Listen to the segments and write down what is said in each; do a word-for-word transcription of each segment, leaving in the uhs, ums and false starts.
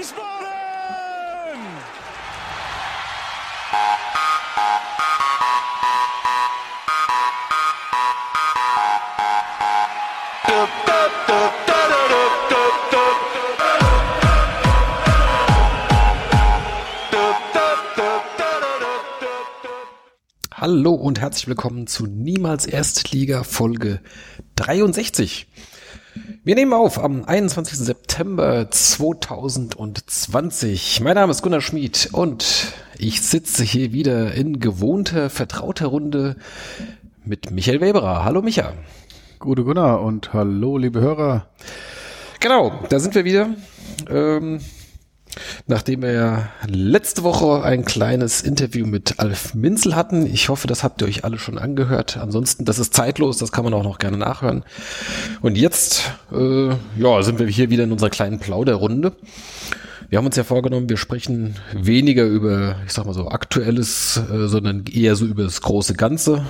Wiesbaden! Hallo und herzlich willkommen zu Niemals Erstliga Folge dreiundsechzig. Wir nehmen auf am einundzwanzigsten September zweitausendzwanzig. Mein Name ist Gunnar Schmid und ich sitze hier wieder in gewohnter, vertrauter Runde mit Michael Weberer. Hallo Micha. Gute Gunnar und hallo liebe Hörer. Genau, da sind wir wieder. Ähm, Nachdem wir ja letzte Woche ein kleines Interview mit Alf Minzel hatten. Ich hoffe, das habt ihr euch alle schon angehört. Ansonsten, das ist zeitlos, das kann man auch noch gerne nachhören. Und jetzt äh, ja, sind wir hier wieder in unserer kleinen Plauderrunde. Wir haben uns ja vorgenommen, wir sprechen weniger über, ich sag mal so, Aktuelles, äh, sondern eher so über das große Ganze.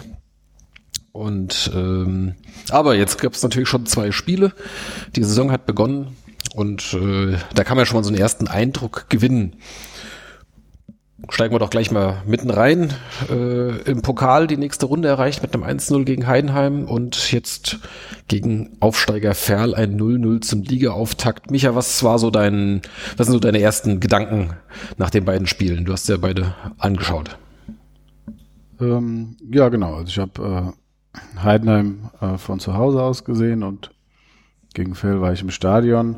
Und ähm, aber jetzt gab es natürlich schon zwei Spiele. Die Saison hat begonnen. Und äh, da kann man ja schon mal so einen ersten Eindruck gewinnen. Steigen wir doch gleich mal mitten rein. Äh, im Pokal die nächste Runde erreicht mit einem eins null gegen Heidenheim und jetzt gegen Aufsteiger Verl ein null null zum Ligaauftakt. Micha, was war so dein, was sind so deine ersten Gedanken nach den beiden Spielen? Du hast ja beide angeschaut. Ähm, ja, genau. Also ich habe äh, Heidenheim äh, von zu Hause aus gesehen und gegen Verl war ich im Stadion.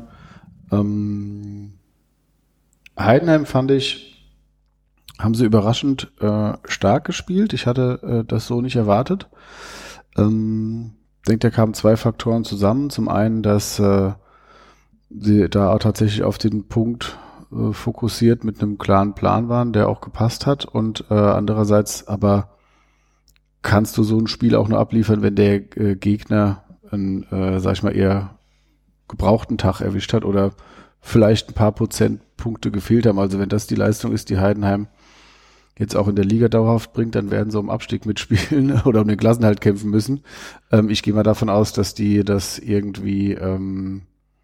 Ähm, Heidenheim fand ich, haben sie überraschend äh, stark gespielt. Ich hatte äh, das so nicht erwartet. Ähm, ich denke, da kamen zwei Faktoren zusammen. Zum einen, dass äh, sie da auch tatsächlich auf den Punkt äh, fokussiert mit einem klaren Plan waren, der auch gepasst hat. Und äh, andererseits aber kannst du so ein Spiel auch nur abliefern, wenn der äh, Gegner einen, äh, sag ich mal, eher gebrauchten Tag erwischt hat oder vielleicht ein paar Prozentpunkte gefehlt haben. Also wenn das die Leistung ist, die Heidenheim jetzt auch in der Liga dauerhaft bringt, dann werden sie um Abstieg mitspielen oder um den Klassenerhalt kämpfen müssen. Ähm, ich gehe mal davon aus, dass die das irgendwie, ähm,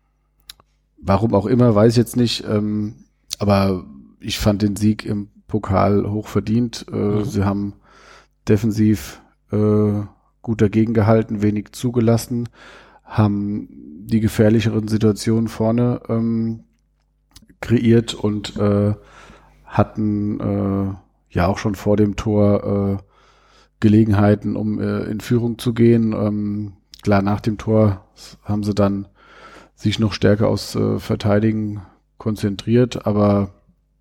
warum auch immer, weiß ich jetzt nicht, ähm, aber ich fand den Sieg im Pokal hoch verdient. Äh, mhm. Sie haben defensiv äh, gut dagegen gehalten, wenig zugelassen, haben die gefährlicheren Situationen vorne ähm, kreiert und äh, hatten äh, ja auch schon vor dem Tor äh, Gelegenheiten, um äh, in Führung zu gehen. Ähm, klar, nach dem Tor haben sie dann sich noch stärker aufs äh, Verteidigen konzentriert, aber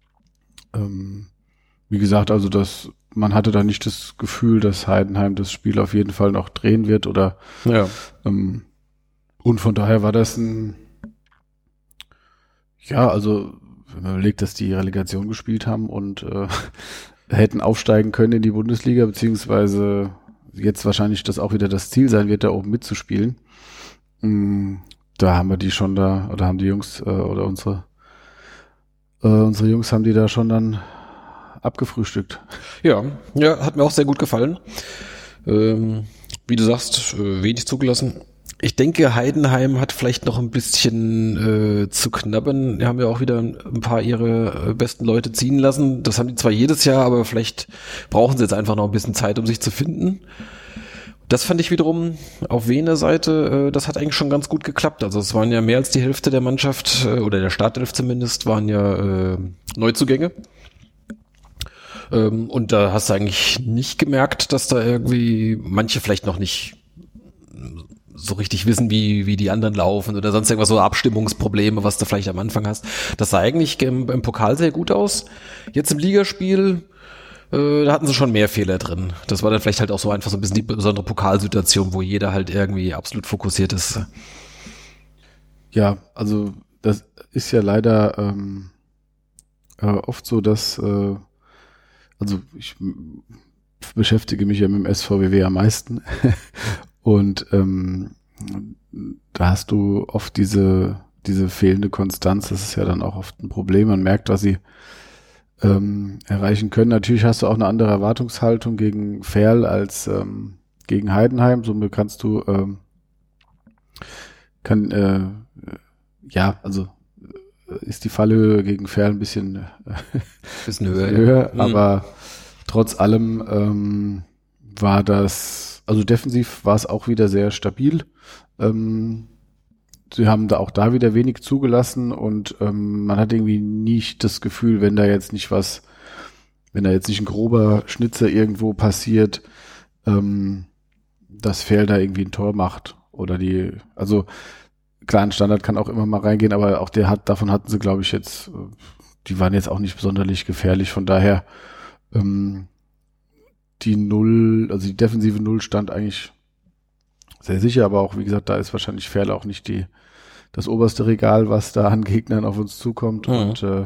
ähm, wie gesagt, also das, man hatte da nicht das Gefühl, dass Heidenheim das Spiel auf jeden Fall noch drehen wird oder ja. ähm, Und von daher war das ein, ja, also wenn man überlegt, dass die Relegation gespielt haben und äh, hätten aufsteigen können in die Bundesliga, beziehungsweise jetzt wahrscheinlich das auch wieder das Ziel sein wird, da oben mitzuspielen. Mm, da haben wir die schon da, oder haben die Jungs, äh, oder unsere äh, unsere Jungs haben die da schon dann abgefrühstückt. Ja, ja, hat mir auch sehr gut gefallen. Ähm, wie du sagst, äh, wenig zugelassen. Ich denke, Heidenheim hat vielleicht noch ein bisschen äh, zu knabbern. Die haben ja auch wieder ein paar ihre äh, besten Leute ziehen lassen. Das haben die zwar jedes Jahr, aber vielleicht brauchen sie jetzt einfach noch ein bisschen Zeit, um sich zu finden. Das fand ich wiederum auf Wiener Seite, äh, das hat eigentlich schon ganz gut geklappt. Also es waren ja mehr als die Hälfte der Mannschaft, äh, oder der Startelf zumindest, waren ja äh, Neuzugänge. Ähm, und da hast du eigentlich nicht gemerkt, dass da irgendwie manche vielleicht noch nicht so richtig wissen, wie wie die anderen laufen oder sonst irgendwas, so Abstimmungsprobleme, was du vielleicht am Anfang hast. Das sah eigentlich im, im Pokal sehr gut aus. Jetzt im Ligaspiel, äh, da hatten sie schon mehr Fehler drin. Das war dann vielleicht halt auch so einfach so ein bisschen die besondere Pokalsituation, wo jeder halt irgendwie absolut fokussiert ist. Ja, also das ist ja leider ähm, äh, oft so, dass äh, also ich m- beschäftige mich ja mit dem S V W W am meisten und ähm, da hast du oft diese diese fehlende Konstanz. Das ist ja dann auch oft ein Problem. Man merkt, was sie ähm, erreichen können. Natürlich hast du auch eine andere Erwartungshaltung gegen Verl als ähm, gegen Heidenheim. Somit kannst du ähm, kann äh, ja also ist die Fallhöhe gegen Ferl ein bisschen, äh, bisschen höher, höher ja. aber mhm. trotz allem ähm, war das, also defensiv war es auch wieder sehr stabil. Ähm, sie haben da auch da wieder wenig zugelassen und ähm, man hat irgendwie nicht das Gefühl, wenn da jetzt nicht was, wenn da jetzt nicht ein grober Schnitzer irgendwo passiert, ähm, dass Ferl da irgendwie ein Tor macht oder die, also klar, ein Standard kann auch immer mal reingehen, aber auch der hat, davon hatten sie, glaube ich, jetzt, die waren jetzt auch nicht sonderlich gefährlich, von daher ähm, die Null, also die defensive Null stand eigentlich sehr sicher, aber auch, wie gesagt, da ist wahrscheinlich Ferl auch nicht die das oberste Regal, was da an Gegnern auf uns zukommt. Mhm. Und äh,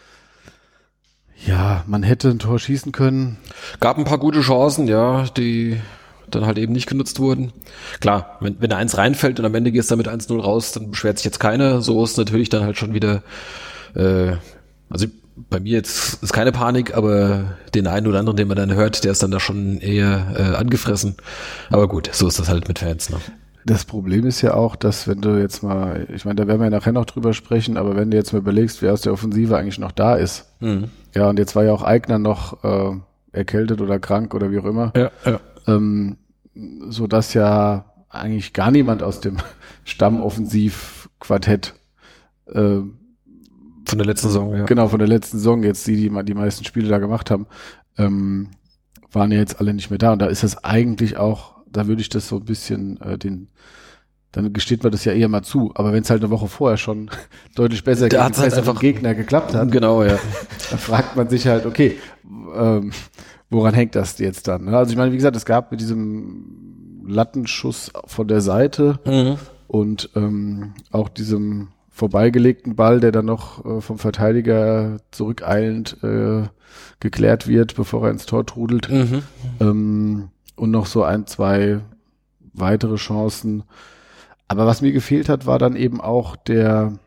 ja, man hätte ein Tor schießen können. Gab ein paar gute Chancen, ja, die dann halt eben nicht genutzt wurden. Klar, wenn, wenn da eins reinfällt und am Ende gehst du mit eins null raus, dann beschwert sich jetzt keiner. So ist natürlich dann halt schon wieder, äh, also bei mir jetzt ist keine Panik, aber den einen oder anderen, den man dann hört, der ist dann da schon eher äh, angefressen. Aber gut, so ist das halt mit Fans, ne? Das Problem ist ja auch, dass wenn du jetzt mal, ich meine, da werden wir ja nachher noch drüber sprechen, aber wenn du jetzt mal überlegst, wer aus der Offensive eigentlich noch da ist. Mhm. Ja, und jetzt war ja auch Aigner noch äh, erkältet oder krank oder wie auch immer. Ja, ja. Ähm, so dass ja eigentlich gar niemand aus dem Stammoffensiv-Quartett äh, von der letzten Saison, ja. Genau, von der letzten Saison, jetzt die, die die meisten Spiele da gemacht haben, ähm, waren ja jetzt alle nicht mehr da. Und da ist es eigentlich auch, da würde ich das so ein bisschen äh, den, dann gesteht man das ja eher mal zu. Aber wenn es halt eine Woche vorher schon deutlich besser da gegen halt einfach Gegner geklappt hat, genau, ja, dann fragt man sich halt, okay, ähm, woran hängt das jetzt dann? Also ich meine, wie gesagt, es gab mit diesem Lattenschuss von der Seite mhm. und ähm, auch diesem vorbeigelegten Ball, der dann noch äh, vom Verteidiger zurückeilend äh, geklärt wird, bevor er ins Tor trudelt. Mhm. Ähm, und noch so ein, zwei weitere Chancen. Aber was mir gefehlt hat, war dann eben auch der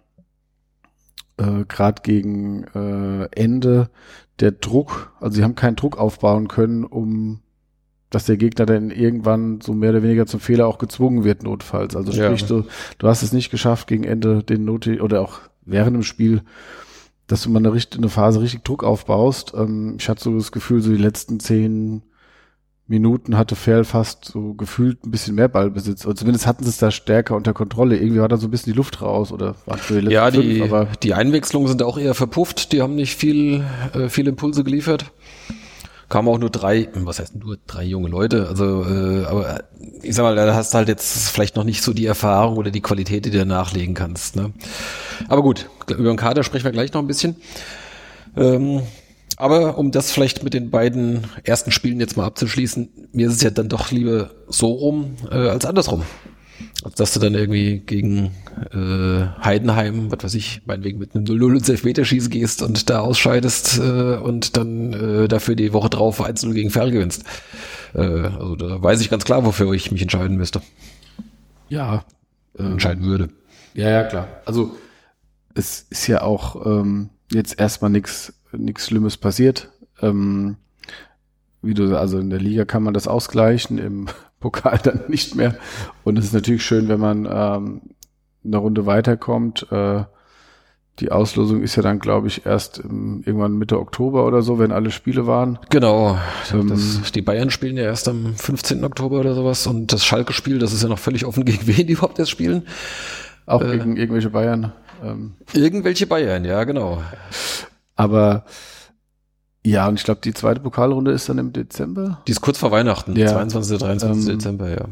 äh, gerade gegen äh, Ende der Druck. Also sie haben keinen Druck aufbauen können, um dass der Gegner dann irgendwann so mehr oder weniger zum Fehler auch gezwungen wird, notfalls. Also sprich, ja. du, du hast es nicht geschafft, gegen Ende den Noti oder auch während dem Spiel, dass du mal eine, eine Phase richtig Druck aufbaust. Ähm, ich hatte so das Gefühl, so die letzten zehn Minuten hatte Ferl fast so gefühlt ein bisschen mehr Ballbesitz. Oder zumindest hatten sie es da stärker unter Kontrolle. Irgendwie war da so ein bisschen die Luft raus oder war für die letzten Ja, die, fünf, aber die Einwechslungen sind auch eher verpufft. Die haben nicht viel, äh, viele Impulse geliefert. Kamen auch nur drei, was heißt nur drei junge Leute, also äh, aber ich sag mal, da hast du halt jetzt vielleicht noch nicht so die Erfahrung oder die Qualität, die du nachlegen kannst, ne? Aber gut, über den Kader sprechen wir gleich noch ein bisschen. Ähm, aber um das vielleicht mit den beiden ersten Spielen jetzt mal abzuschließen, mir ist es ja dann doch lieber so rum äh, als andersrum. Also dass du dann irgendwie gegen äh, Heidenheim, was weiß ich, meinetwegen mit einem null null ins Elfmeterschießen gehst und da ausscheidest äh, und dann äh, dafür die Woche drauf eins null gegen Ferl gewinnst. Äh, also da weiß ich ganz klar, wofür ich mich entscheiden müsste. Ja. Äh, entscheiden würde. Ja, ja, klar. Also es ist ja auch ähm, jetzt erstmal nichts nichts Schlimmes passiert. Ähm, wie du, also in der Liga kann man das ausgleichen, im Pokal dann nicht mehr. Und es ist natürlich schön, wenn man ähm, eine Runde weiterkommt. Äh, die Auslosung ist ja dann, glaube ich, erst im, irgendwann Mitte Oktober oder so, wenn alle Spiele waren. Genau. Ähm, das, die Bayern spielen ja erst am fünfzehnten Oktober oder sowas. Und das Schalke-Spiel, das ist ja noch völlig offen, gegen wen die überhaupt erst spielen. Auch äh, gegen irgendwelche Bayern. Ähm. Irgendwelche Bayern, ja, genau. Aber ja, und ich glaube, die zweite Pokalrunde ist dann im Dezember. Die ist kurz vor Weihnachten, ja. zweiundzwanzigsten dreiundzwanzigsten Ähm, Dezember, ja.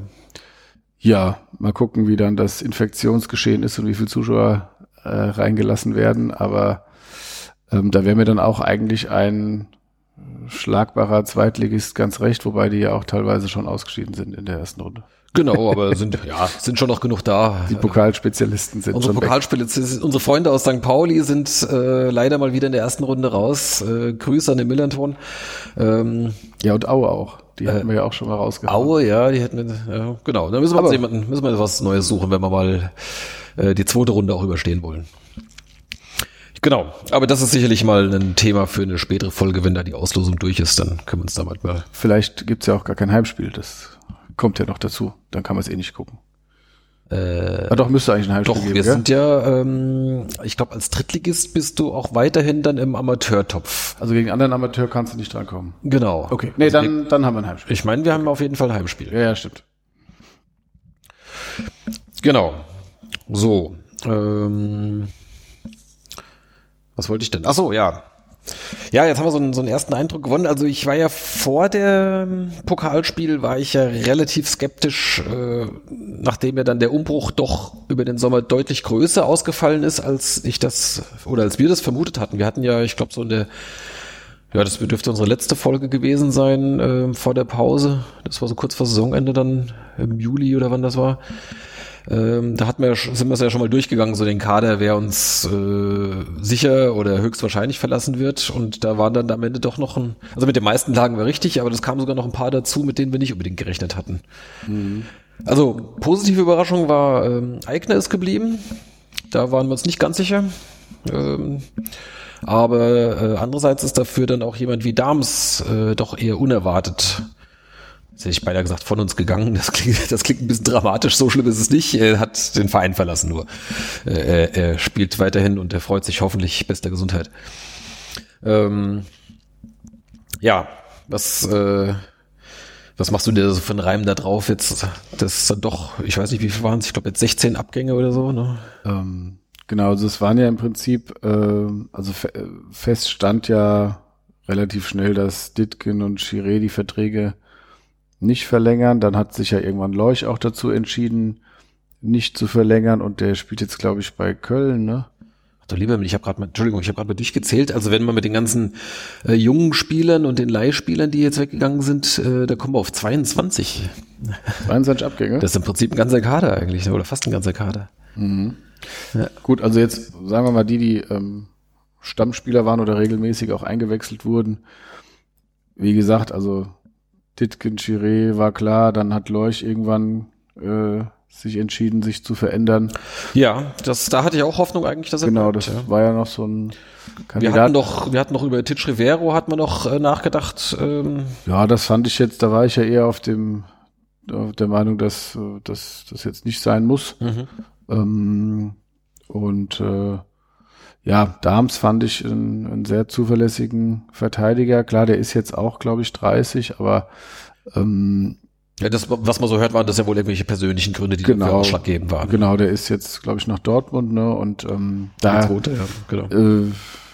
Ja, mal gucken, wie dann das Infektionsgeschehen ist und wie viele Zuschauer äh, reingelassen werden. Aber ähm, da wäre mir dann auch eigentlich ein schlagbarer Zweitligist ganz recht, wobei die ja auch teilweise schon ausgeschieden sind in der ersten Runde. Genau, aber sind ja sind schon noch genug da. Die Pokalspezialisten sind unsere schon Pokalspezialisten, unsere Freunde aus Sankt Pauli sind äh, leider mal wieder in der ersten Runde raus. Äh, Grüße an den Millanton. Ähm, ja, und Aue auch. Die hatten äh, wir ja auch schon mal rausgehauen. Aue, ja, die hätten wir, ja, genau. Da müssen wir aber uns jemanden, müssen wir was Neues suchen, wenn wir mal äh, die zweite Runde auch überstehen wollen. Genau, aber das ist sicherlich mal ein Thema für eine spätere Folge, wenn da die Auslosung durch ist, dann können wir uns damit mal... Vielleicht gibt's ja auch gar kein Heimspiel, das kommt ja noch dazu, dann kann man es eh nicht gucken. Äh, ah, doch, müsste eigentlich ein Heimspiel doch, geben, wir gell? sind ja, ähm, ich glaube, als Drittligist bist du auch weiterhin dann im Amateurtopf. Also gegen anderen Amateur kannst du nicht drankommen. Genau. Okay, nee, Also dann, dann haben wir ein Heimspiel. ich meine, wir haben auf jeden Fall ein Heimspiel. Ja, ja, stimmt. Genau. So. Ähm, was wollte ich denn? Ach so, ja. Ja, jetzt haben wir so einen, so einen ersten Eindruck gewonnen. Also ich war ja vor dem Pokalspiel, war ich ja relativ skeptisch, äh, nachdem ja dann der Umbruch doch über den Sommer deutlich größer ausgefallen ist, als ich das, oder als wir das vermutet hatten. Wir hatten ja, ich glaube, so in der, ja, das dürfte unsere letzte Folge gewesen sein, äh, vor der Pause. Das war so kurz vor Saisonende dann, im Juli oder wann das war. Ähm, da hatten wir, sind wir es ja schon mal durchgegangen, so den Kader, wer uns äh, sicher oder höchstwahrscheinlich verlassen wird. Und da waren dann am Ende doch noch ein, also mit den meisten lagen wir richtig, aber das kamen sogar noch ein paar dazu, mit denen wir nicht unbedingt gerechnet hatten. Mhm. Also positive Überraschung war, ähm, Aigner ist geblieben. Da waren wir uns nicht ganz sicher. Ähm, aber äh, andererseits ist dafür dann auch jemand wie Dahms äh, doch eher unerwartet. Jetzt hätte ich beinahe gesagt, von uns gegangen. Das klingt, das klingt ein bisschen dramatisch, so schlimm ist es nicht. Er hat den Verein verlassen nur. Er, er spielt weiterhin und er freut sich hoffentlich bester Gesundheit. Ähm, ja, was, äh, was machst du dir so für einen Reim da drauf jetzt? Das ist dann doch, ich weiß nicht, wie viel waren es? Ich glaube jetzt sechzehn Abgänge oder so, ne? Ähm, genau, also es waren ja im Prinzip, äh, also fe- fest stand ja relativ schnell, dass Ditkin und Chiré die Verträge nicht verlängern. Dann hat sich ja irgendwann Leuch auch dazu entschieden, nicht zu verlängern und der spielt jetzt, glaube ich, bei Köln, ne? Ach du lieber, ich habe gerade mal, Entschuldigung, ich habe gerade mal durchgezählt. Also wenn man mit den ganzen äh, jungen Spielern und den Leihspielern, die jetzt weggegangen sind, äh, da kommen wir auf zweiundzwanzig. zweiundzwanzig Abgänge? Das ist im Prinzip ein ganzer Kader eigentlich, oder fast ein ganzer Kader. Mhm. Ja. Gut, also jetzt sagen wir mal die, die ähm, Stammspieler waren oder regelmäßig auch eingewechselt wurden. Wie gesagt, also Ditkin, Chiré war klar, dann hat Leuch irgendwann äh, sich entschieden, sich zu verändern. Ja, das, da hatte ich auch Hoffnung eigentlich, dass er Genau, bleibt, das ja. war ja noch so ein Kandidat. Wir hatten noch, wir hatten noch über Titsch Rivero hat man noch äh, nachgedacht. Ähm. Ja, das fand ich jetzt, da war ich ja eher auf dem auf der Meinung, dass dass das jetzt nicht sein muss. Mhm. Ähm, und äh, ja, Dahms fand ich einen, einen sehr zuverlässigen Verteidiger. Klar, der ist jetzt auch, glaube ich, dreißig, aber ähm, ja, das, was man so hört, waren das ja wohl irgendwelche persönlichen Gründe, die genau, dafür ausschlaggebend waren. Genau, der ist jetzt, glaube ich, nach Dortmund, ne? Und ähm, da, Zweite, ja, genau. äh,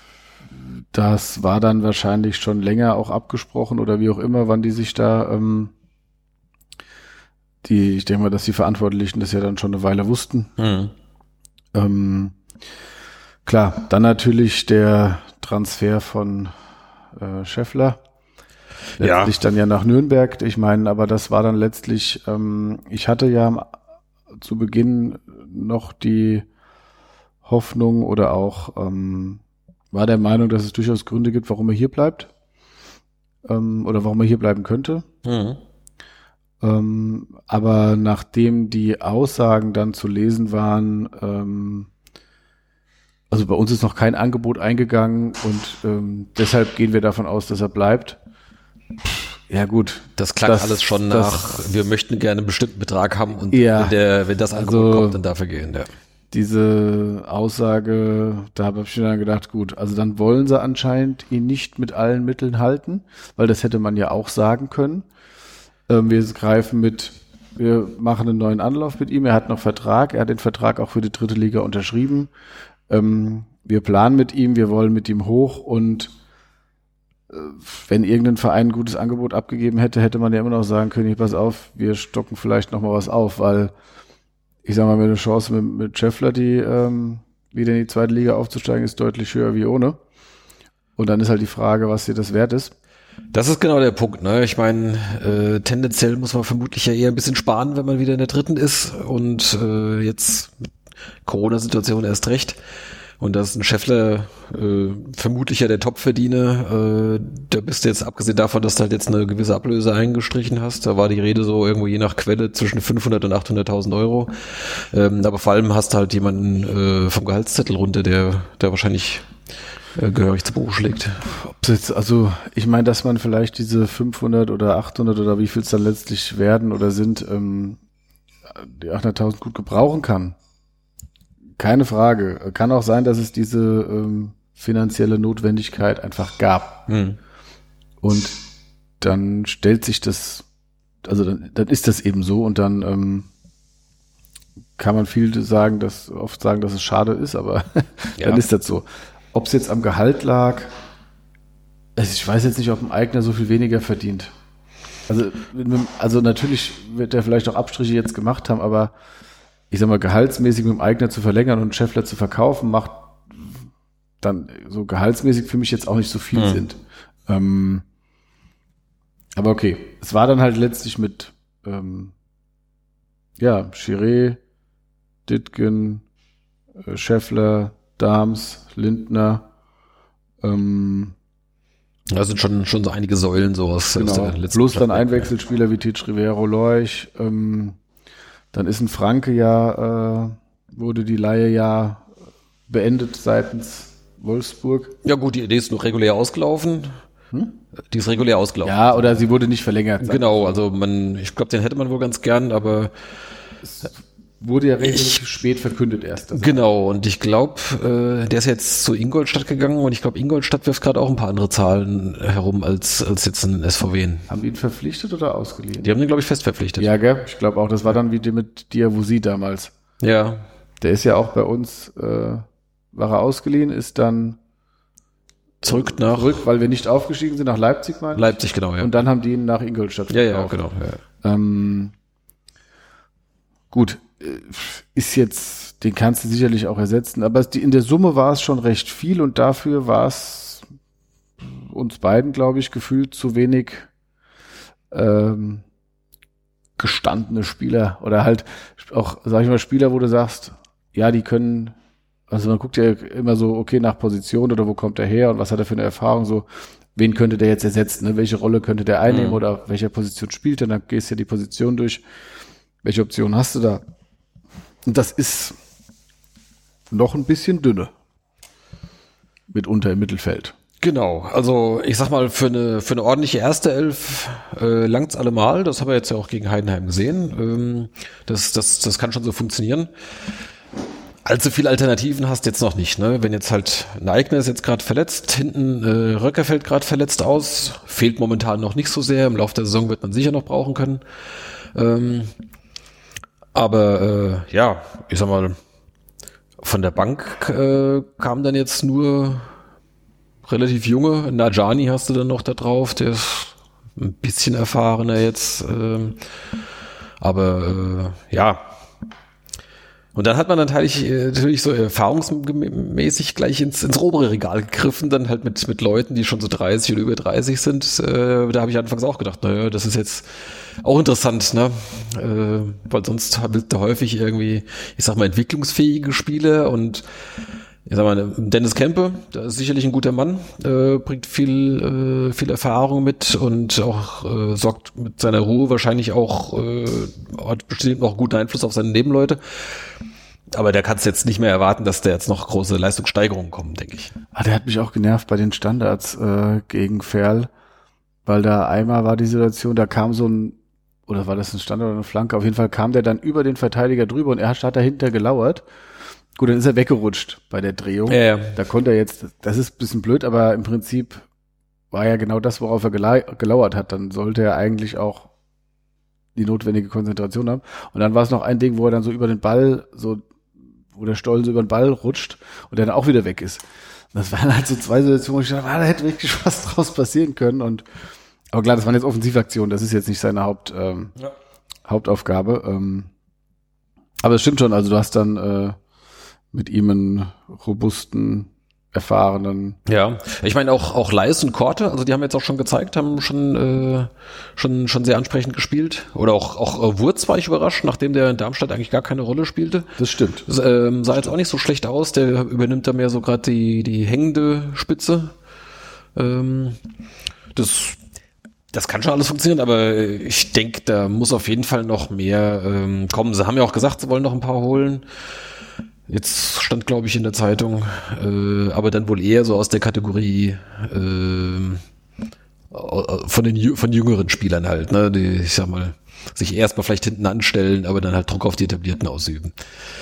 das war dann wahrscheinlich schon länger auch abgesprochen oder wie auch immer, wann die sich da ähm, die, ich denke mal, dass die Verantwortlichen das ja dann schon eine Weile wussten. Mhm. Ähm, Klar, dann natürlich der Transfer von äh, Scheffler. Letztlich ja. Dann ja nach Nürnberg. Ich meine, aber das war dann letztlich, ähm, ich hatte ja zu Beginn noch die Hoffnung oder auch ähm, war der Meinung, dass es durchaus Gründe gibt, warum er hier bleibt. Ähm, oder warum er hier bleiben könnte. Mhm. Ähm, aber nachdem die Aussagen dann zu lesen waren, ähm, also bei uns ist noch kein Angebot eingegangen und ähm, deshalb gehen wir davon aus, dass er bleibt. Ja gut. Das klang das, alles schon nach, das, wir möchten gerne einen bestimmten Betrag haben und ja, wenn, der, wenn das Angebot also, kommt, dann darf er gehen. Ja. Diese Aussage, da habe ich mir dann gedacht, gut, also dann wollen sie anscheinend ihn nicht mit allen Mitteln halten, weil das hätte man ja auch sagen können. Ähm, wir greifen mit, wir machen einen neuen Anlauf mit ihm, er hat noch Vertrag, er hat den Vertrag auch für die dritte Liga unterschrieben. Ähm, wir planen mit ihm, wir wollen mit ihm hoch und äh, wenn irgendein Verein ein gutes Angebot abgegeben hätte, hätte man ja immer noch sagen können, pass auf, wir stocken vielleicht noch mal was auf, weil ich sag mal, eine Chance mit, mit Scheffler, die ähm, wieder in die zweite Liga aufzusteigen, ist deutlich höher wie ohne. Und dann ist halt die Frage, was dir das wert ist. Das ist genau der Punkt, ne? Ich meine, äh, tendenziell muss man vermutlich ja eher ein bisschen sparen, wenn man wieder in der dritten ist und äh, jetzt Corona-Situation erst recht. Und das ist ein Scheffler äh, vermutlich ja der Topverdiener. Äh, da bist du jetzt, abgesehen davon, dass du halt jetzt eine gewisse Ablöse eingestrichen hast, da war die Rede so irgendwo je nach Quelle zwischen fünfhundert und achthunderttausend Euro. Ähm, aber vor allem hast du halt jemanden äh, vom Gehaltszettel runter, der, der wahrscheinlich äh, gehörig zu Buche schlägt. Ob's jetzt, also ich meine, dass man vielleicht diese fünfhundert oder achthundert oder wie viel es dann letztlich werden oder sind, ähm, die achthunderttausend gut gebrauchen kann. Keine Frage. Kann auch sein, dass es diese ähm, finanzielle Notwendigkeit einfach gab. Hm. Und dann stellt sich das, also dann, dann ist das eben so und dann ähm, kann man viel sagen, dass oft sagen, dass es schade ist, aber Ja. dann ist das so. Ob es jetzt am Gehalt lag, also ich weiß jetzt nicht, ob ein Eigner so viel weniger verdient. Also, also natürlich wird er vielleicht auch Abstriche jetzt gemacht haben, aber ich sag mal, gehaltsmäßig mit dem Eigner zu verlängern und Scheffler zu verkaufen, macht dann so gehaltsmäßig für mich jetzt auch nicht so viel Hm. sind. Ähm, aber okay, es war dann halt letztlich mit ähm, ja, Chiré, Dittgen, äh, Scheffler, Dahms, Lindner, ähm, Das sind schon, schon so einige Säulen so aus, aus genau, der letzten plus dann Stadt- Einwechselspieler wie Titsch Rivero Leuch, ähm, dann ist ein Franke ja, äh, wurde die Leihe ja beendet seitens Wolfsburg. Ja gut, die Idee ist noch regulär ausgelaufen. Die ist regulär ausgelaufen. Ja, oder sie wurde nicht verlängert. Genau, also man, ich glaube, den hätte man wohl ganz gern, aber Wurde ja relativ spät verkündet erst. Also genau, und ich glaube, äh, der ist jetzt zu Ingolstadt gegangen und ich glaube, Ingolstadt wirft gerade auch ein paar andere Zahlen herum als, als jetzt ein S V W. haben die ihn verpflichtet oder ausgeliehen? Die haben den, glaube ich, fest verpflichtet. Ja, gell? Ich glaube auch, das war dann wie die mit Diawusi damals. Ja, Der ist ja auch bei uns, äh, war er ausgeliehen, ist dann zurück nach zurück, weil wir nicht aufgestiegen sind, nach Leipzig, meine ich. Leipzig, genau, ja. Und dann haben die ihn nach Ingolstadt Ja, ja, verkauft. genau. Ja. Ähm, gut, äh, ist jetzt, den kannst du sicherlich auch ersetzen, aber die, in der Summe war es schon recht viel und dafür war es uns beiden, glaube ich, gefühlt zu wenig ähm, gestandene Spieler oder halt auch, sag ich mal, Spieler, wo du sagst, ja, die können, also man guckt ja immer so, okay, nach Position oder wo kommt er her und was hat er für eine Erfahrung, so, wen könnte der jetzt ersetzen, ne? Welche Rolle könnte der einnehmen Mhm. oder auf welcher Position spielt er, dann gehst du ja die Position durch, welche Option hast du da? Und das ist noch ein bisschen dünne. Mitunter im Mittelfeld. Genau, also ich sag mal, für eine, für eine ordentliche erste Elf äh, langt's allemal. Das haben wir jetzt ja auch gegen Heidenheim gesehen. Ähm, das, das, das kann schon so funktionieren. Allzu viele Alternativen hast du jetzt noch nicht, ne? Wenn jetzt halt ein Eigner ist jetzt gerade verletzt, hinten äh, Röcker fällt gerade verletzt aus, fehlt momentan noch nicht so sehr. Im Laufe der Saison wird man sicher noch brauchen können. Ähm, aber äh, ja, ich sag mal, von der Bank äh, kam dann jetzt nur relativ junge. Najani hast du dann noch da drauf, der ist ein bisschen erfahrener jetzt. Ähm, aber äh, ja. Und dann hat man natürlich, äh, natürlich so erfahrungsmäßig gleich ins, ins obere Regal gegriffen, dann halt mit, mit Leuten, die schon so dreißig oder über dreißig sind. Äh, da habe ich anfangs auch gedacht, naja, das ist jetzt auch interessant, ne? Äh, weil sonst willst du häufig irgendwie, ich sag mal, entwicklungsfähige Spieler und ich sag mal, Dennis Kempe, der ist sicherlich ein guter Mann, äh, bringt viel, äh, viel Erfahrung mit und auch äh, sorgt mit seiner Ruhe wahrscheinlich auch, äh, hat bestimmt auch guten Einfluss auf seine Nebenleute. Aber der kannst jetzt nicht mehr erwarten, dass da jetzt noch große Leistungssteigerungen kommen, denke ich. Ah, der hat mich auch genervt bei den Standards äh, gegen Ferl, weil da einmal war die Situation, da kam so ein, oder war das ein Standard oder eine Flanke, auf jeden Fall kam der dann über den Verteidiger drüber und er hat dahinter gelauert. Gut, dann ist er weggerutscht bei der Drehung. Ja, ja. Da konnte er jetzt, das ist ein bisschen blöd, aber im Prinzip war ja genau das, worauf er gela- gelauert hat. Dann sollte er eigentlich auch die notwendige Konzentration haben. Und dann war es noch ein Ding, wo er dann so über den Ball, so, wo der Stollen so über den Ball rutscht und der dann auch wieder weg ist. Und das waren halt so zwei Situationen, wo ich dachte, ah, da hätte wirklich was draus passieren können. Und aber klar, das waren jetzt Offensivaktionen, das ist jetzt nicht seine Haupt, ähm, Ja. Hauptaufgabe. Ähm, aber es stimmt schon, also du hast dann äh, mit ihm einen robusten, erfahrenen. Ja, ich meine auch auch Leis und Korte, also die haben jetzt auch schon gezeigt, haben schon äh, schon schon sehr ansprechend gespielt. Oder auch auch äh, Wurz war ich überrascht, nachdem der in Darmstadt eigentlich gar keine Rolle spielte. Das stimmt. Das, ähm, sah jetzt auch nicht so schlecht aus. Der übernimmt da mehr so gerade die die hängende Spitze. Ähm, das das kann schon alles funktionieren, aber ich denke, da muss auf jeden Fall noch mehr ähm, kommen. Sie haben ja auch gesagt, sie wollen noch ein paar holen. Jetzt stand, glaube ich, in der Zeitung, äh, aber dann wohl eher so aus der Kategorie äh, von den von jüngeren Spielern halt, ne? Die, ich sag mal, sich erstmal vielleicht hinten anstellen, aber dann halt Druck auf die Etablierten ausüben.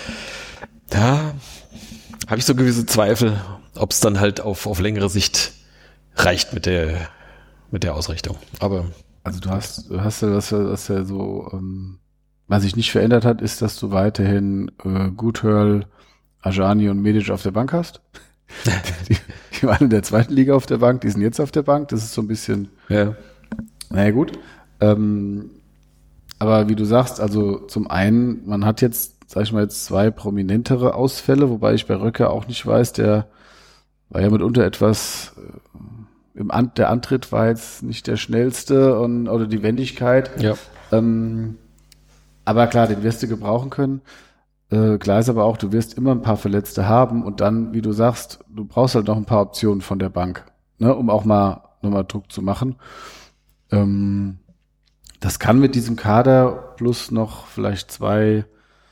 Da habe ich so gewisse Zweifel, ob es dann halt auf, auf längere Sicht reicht mit der, mit der Ausrichtung. Aber also du hast, du hast ja, das was ja so, ähm, was sich nicht verändert hat, ist, dass du weiterhin äh, Guthörl, Ajani und Medic auf der Bank hast. die, die waren in der zweiten Liga auf der Bank, die sind jetzt auf der Bank. Das ist so ein bisschen, ja. Naja gut. Ähm, aber wie du sagst, also zum einen, man hat jetzt, sag ich mal, jetzt zwei prominentere Ausfälle, wobei ich bei Röcker auch nicht weiß, der war ja mitunter etwas, äh, im An- der Antritt war jetzt nicht der schnellste und oder die Wendigkeit. Ja. Ähm, aber klar, den wirst du gebrauchen können. Äh, klar ist aber auch, du wirst immer ein paar Verletzte haben und dann, wie du sagst, du brauchst halt noch ein paar Optionen von der Bank, ne, um auch mal nochmal Druck zu machen. Ähm, das kann mit diesem Kader plus noch vielleicht zwei,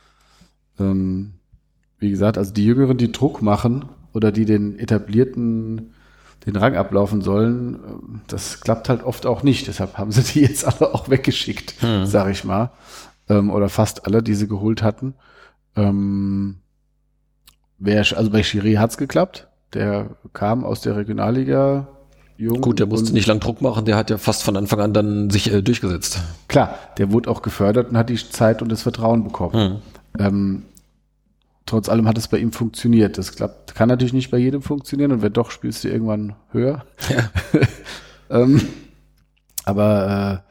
ähm, wie gesagt, also die Jüngeren, die Druck machen oder die den etablierten den Rang ablaufen sollen, das klappt halt oft auch nicht. Deshalb haben sie die jetzt alle auch weggeschickt, hm. sag ich mal. Ähm, oder fast alle, die sie geholt hatten. Ähm, wer, also bei Schiri hat's geklappt. Der kam aus der Regionalliga. Jung. Gut, der musste nicht lang Druck machen. Der hat ja fast von Anfang an dann sich äh, durchgesetzt. Klar, der wurde auch gefördert und hat die Zeit und das Vertrauen bekommen. Hm. Ähm, Trotz allem hat es bei ihm funktioniert. Das klappt, kann natürlich nicht bei jedem funktionieren und wenn doch, spielst du irgendwann höher. Ja. ähm, aber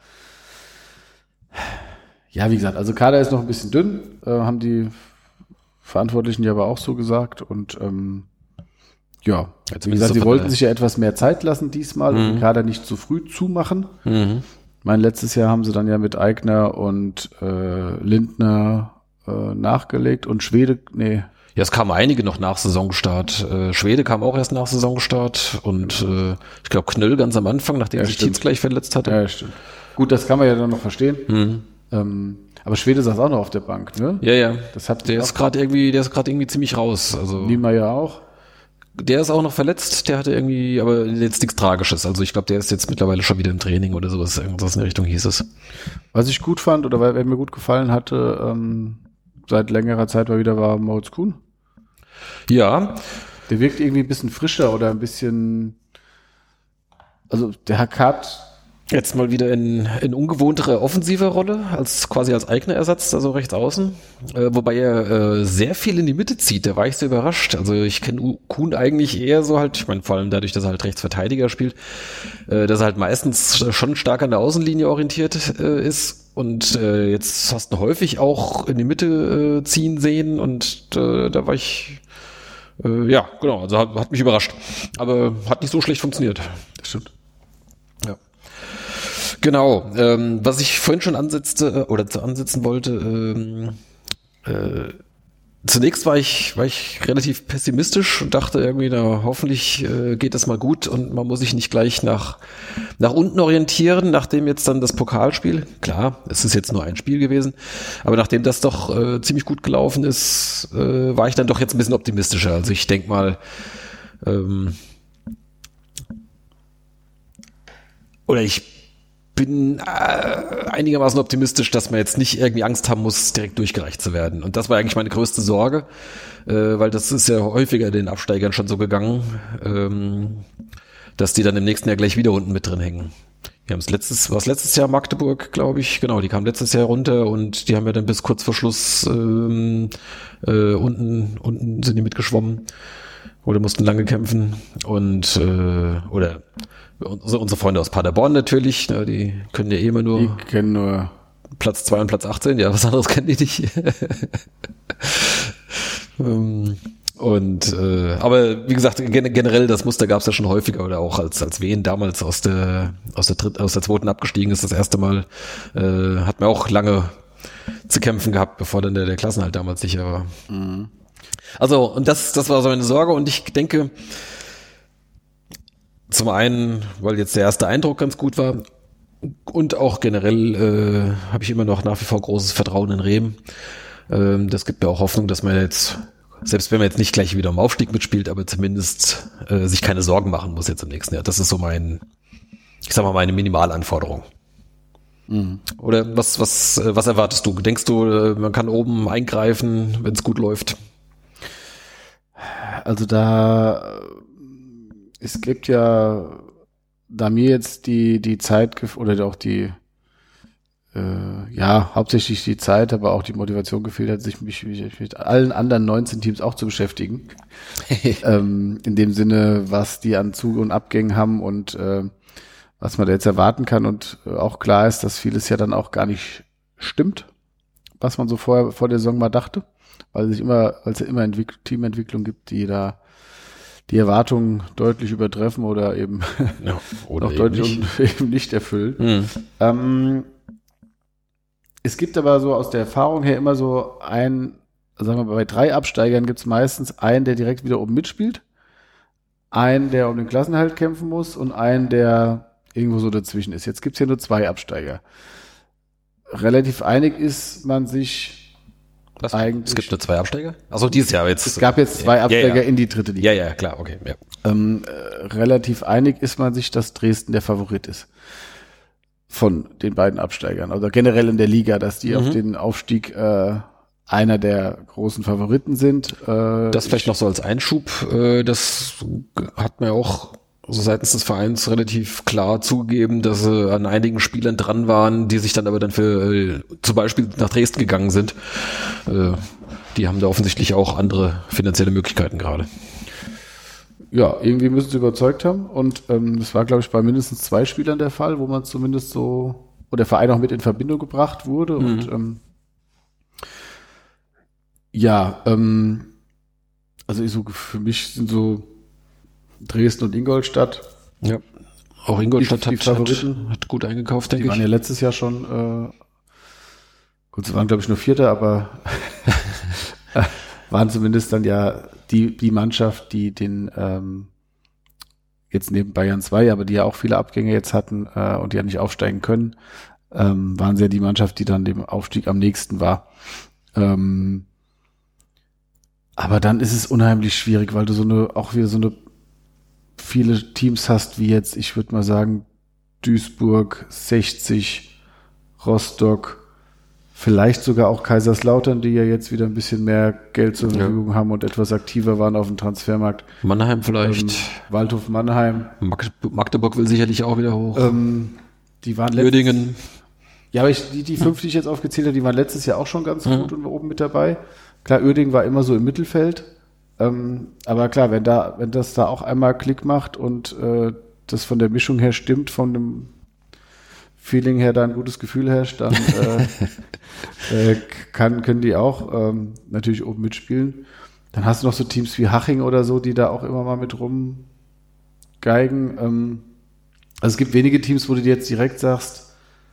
äh, ja, wie gesagt, also Kader ist noch ein bisschen dünn, äh, haben die Verantwortlichen ja aber auch so gesagt und ähm, ja, ja wie gesagt, sie wollten sich ja etwas mehr Zeit lassen diesmal mhm. und den Kader nicht zu früh zumachen. Mhm. Mein letztes Jahr haben sie dann ja mit Eigner und äh, Lindner nachgelegt und Schwede, nee. Ja, es kamen einige noch nach Saisonstart. Äh, Schwede kam auch erst nach Saisonstart und äh, ich glaube Knöll ganz am Anfang, nachdem ja, sich Tietz gleich verletzt hatte. Ja, stimmt. Gut, das kann man ja dann noch verstehen. Mhm. Ähm, aber Schwede saß auch noch auf der Bank, ne? Ja, ja. Das hat der ist gerade irgendwie, der ist gerade irgendwie ziemlich raus. Also Niemeyer auch. Der ist auch noch verletzt, der hatte irgendwie, aber jetzt nichts Tragisches. Also ich glaube, der ist jetzt mittlerweile schon wieder im Training oder sowas. Irgendwas in der Richtung hieß es. Was ich gut fand oder wer mir gut gefallen hatte, ähm, seit längerer Zeit mal wieder war Moritz Kuhn. Ja. Der wirkt irgendwie ein bisschen frischer oder ein bisschen, also der hat jetzt mal wieder in, in ungewohntere offensive Rolle, als quasi als eigener Ersatz, also rechts außen. Äh, wobei er äh, sehr viel in die Mitte zieht, da war ich sehr überrascht. Also ich kenne Kuhn eigentlich eher so halt, ich meine vor allem dadurch, dass er halt Rechtsverteidiger spielt, äh, dass er halt meistens schon stark an der Außenlinie orientiert äh, ist. Und äh, jetzt hast du häufig auch in die Mitte äh, ziehen sehen und äh, da war ich, äh, ja genau, also hat, hat mich überrascht. Aber hat nicht so schlecht funktioniert. Das stimmt. Ja. Genau, ähm, was ich vorhin schon ansetzte oder zu ansetzen wollte, ähm, äh, zunächst war ich war ich relativ pessimistisch und dachte irgendwie, na hoffentlich äh, geht das mal gut und man muss sich nicht gleich nach nach unten orientieren, nachdem jetzt dann das Pokalspiel, klar, es ist jetzt nur ein Spiel gewesen, aber nachdem das doch äh, ziemlich gut gelaufen ist, äh, war ich dann doch jetzt ein bisschen optimistischer. Also ich denke mal, ähm, oder ich bin äh, einigermaßen optimistisch, dass man jetzt nicht irgendwie Angst haben muss, direkt durchgereicht zu werden. Und das war eigentlich meine größte Sorge, äh, weil das ist ja häufiger den Absteigern schon so gegangen, ähm, dass die dann im nächsten Jahr gleich wieder unten mit drin hängen. Wir haben es letztes, was letztes Jahr Magdeburg, glaube ich, genau, die kamen letztes Jahr runter und die haben ja dann bis kurz vor Schluss ähm, äh, unten, unten sind die mitgeschwommen oder mussten lange kämpfen und äh, oder Unsere, unsere Freunde aus Paderborn natürlich, die können ja eh immer nur, die kennen nur Platz zwei und Platz achtzehn, ja, was anderes kennen die nicht. und äh, aber wie gesagt, generell das Muster gab es ja schon häufiger oder auch als als Wien damals aus der aus der dritten, aus der zweiten abgestiegen ist, das erste Mal, äh, hat man auch lange zu kämpfen gehabt, bevor dann der, der Klassenhalt damals sicher war. Mhm. Also und das das war so meine Sorge und ich denke, zum einen, weil jetzt der erste Eindruck ganz gut war und auch generell äh, habe ich immer noch nach wie vor großes Vertrauen in Rehm. Ähm, das gibt mir auch Hoffnung, dass man jetzt, selbst wenn man jetzt nicht gleich wieder im Aufstieg mitspielt, aber zumindest äh, sich keine Sorgen machen muss jetzt im nächsten Jahr. Das ist so mein, ich sag mal, meine Minimalanforderung. Mhm. Oder was, was, was erwartest du? Denkst du, man kann oben eingreifen, wenn es gut läuft? Also da, es gibt ja, da mir jetzt die, die Zeit oder auch die, äh, ja, hauptsächlich die Zeit, aber auch die Motivation gefehlt hat, sich mich, mich mit allen anderen neunzehn Teams auch zu beschäftigen. ähm, in dem Sinne, was die an Zu- und Abgängen haben und äh, was man da jetzt erwarten kann. Und äh, auch klar ist, dass vieles ja dann auch gar nicht stimmt, was man so vorher vor der Saison mal dachte, weil es sich immer, weil es ja immer Entwick- Teamentwicklung gibt, die da die Erwartungen deutlich übertreffen oder eben ja, oder noch eben deutlich nicht. Und eben nicht erfüllen. Mhm. Ähm, es gibt aber so aus der Erfahrung her immer so ein, sagen wir mal, bei drei Absteigern gibt es meistens einen, der direkt wieder oben mitspielt, einen, der um den Klassenerhalt kämpfen muss und einen, der irgendwo so dazwischen ist. Jetzt gibt es hier nur zwei Absteiger. Relativ einig ist man sich Was? eigentlich. Es gibt nur zwei Absteiger? Achso, dieses Jahr jetzt. Es gab jetzt zwei ja, Absteiger ja, ja. in die dritte Liga. Ja, ja, klar, okay. Ja. Ähm, äh, relativ einig ist man sich, dass Dresden der Favorit ist. Von den beiden Absteigern. Also generell in der Liga, dass die Mhm. auf den Aufstieg äh, einer der großen Favoriten sind. Äh, Das vielleicht noch so als Einschub. Äh, das hat mir auch so seitens des Vereins relativ klar zugegeben, dass sie an einigen Spielern dran waren, die sich dann aber dann für äh, zum Beispiel nach Dresden gegangen sind. Äh, die haben da offensichtlich auch andere finanzielle Möglichkeiten gerade. Ja, irgendwie müssen sie überzeugt haben. Und ähm, das war, glaube ich, bei mindestens zwei Spielern der Fall, wo man zumindest so, wo der Verein auch mit in Verbindung gebracht wurde. Mhm. Und ähm, ja, ähm, also ich so, für mich sind so Dresden und Ingolstadt. Ja. Auch Ingolstadt Die- die hat, hat, Favoriten. hat gut eingekauft, Die denke waren ich. ja letztes Jahr schon, äh, gut, sie waren, glaube ich, nur Vierter, aber waren zumindest dann ja die, die Mannschaft, die den, ähm, jetzt neben Bayern zwei, aber die ja auch viele Abgänge jetzt hatten äh, und die ja nicht aufsteigen können, ähm, waren sie ja die Mannschaft, die dann dem Aufstieg am nächsten war. Ähm, aber dann ist es unheimlich schwierig, weil du so eine, auch wieder so eine viele Teams hast, wie jetzt, ich würde mal sagen, Duisburg, sechzig, Rostock, vielleicht sogar auch Kaiserslautern, die ja jetzt wieder ein bisschen mehr Geld zur Verfügung ja. haben und etwas aktiver waren auf dem Transfermarkt. Mannheim vielleicht. Ähm, Waldhof Mannheim. Magdeburg will sicherlich auch wieder hoch. Ähm, die waren letztes, Uerdingen. Ja, aber ich, die, die fünf, die ich jetzt aufgezählt habe, die waren letztes Jahr auch schon ganz mhm. gut und war oben mit dabei. Klar, Uerdingen war immer so im Mittelfeld. Ähm, aber klar, wenn da, wenn das da auch einmal Klick macht und äh, das von der Mischung her stimmt, von dem Feeling her da ein gutes Gefühl herrscht, dann äh, äh, kann, können die auch ähm, natürlich oben mitspielen. Dann hast du noch so Teams wie Haching oder so, die da auch immer mal mit rumgeigen. Ähm, also es gibt wenige Teams, wo du dir jetzt direkt sagst,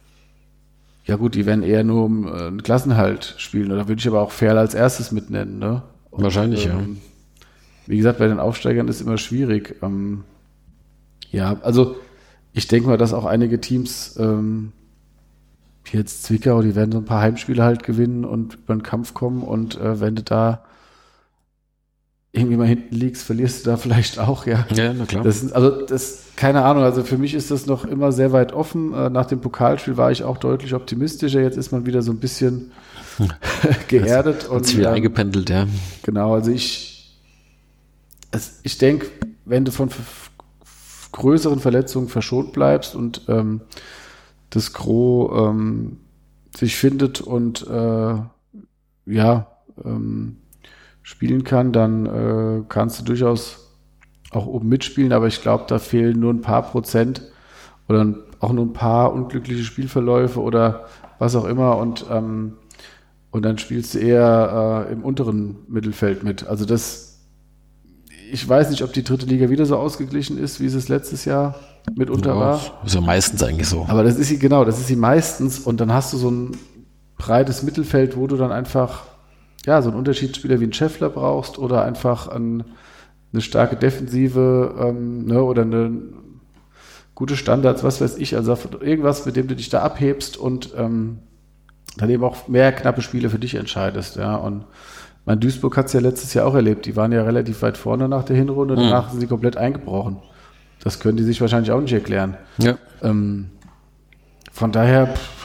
ja gut, die werden eher nur um äh, einen Klassenhalt spielen. Oder würde ich aber auch Ferl als erstes mitnennen, ne? Und, wahrscheinlich, ähm, ja. Wie gesagt, bei den Aufsteigern ist immer schwierig. Ähm, ja, also ich denke mal, dass auch einige Teams, ähm, wie jetzt Zwickau, die werden so ein paar Heimspiele halt gewinnen und über den Kampf kommen. Und äh, wenn du da irgendwie mal hinten liegst, verlierst du da vielleicht auch, ja. Ja, na klar. Das ist, also das, keine Ahnung, also für mich ist das noch immer sehr weit offen. Äh, nach dem Pokalspiel war ich auch deutlich optimistischer. Jetzt ist man wieder so ein bisschen geerdet. Hat und sich wieder ähm, eingependelt, ja. Genau, also ich, es, ich denke, wenn du von f- f- größeren Verletzungen verschont bleibst und ähm, das Gros ähm, sich findet und äh, ja, ähm, spielen kann, dann äh, kannst du durchaus auch oben mitspielen, aber ich glaube, da fehlen nur ein paar Prozent oder auch nur ein paar unglückliche Spielverläufe oder was auch immer und ähm, und dann spielst du eher äh, im unteren Mittelfeld mit. Also das, ich weiß nicht, ob die dritte Liga wieder so ausgeglichen ist, wie es es letztes Jahr mitunter Ja, war. ist ja meistens eigentlich so. Aber das ist sie, genau, das ist sie meistens und dann hast du so ein breites Mittelfeld, wo du dann einfach ja, so einen Unterschiedsspieler wie einen Scheffler brauchst oder einfach ein, eine starke Defensive ähm, ne, oder eine gute Standards, was weiß ich, also irgendwas, mit dem du dich da abhebst und ähm, dann eben auch mehr knappe Spiele für dich entscheidest, ja, und mein Duisburg hat es ja letztes Jahr auch erlebt, die waren ja relativ weit vorne nach der Hinrunde, mhm. danach sind sie komplett eingebrochen. Das können die sich wahrscheinlich auch nicht erklären. Ja. Ähm, von daher, pff,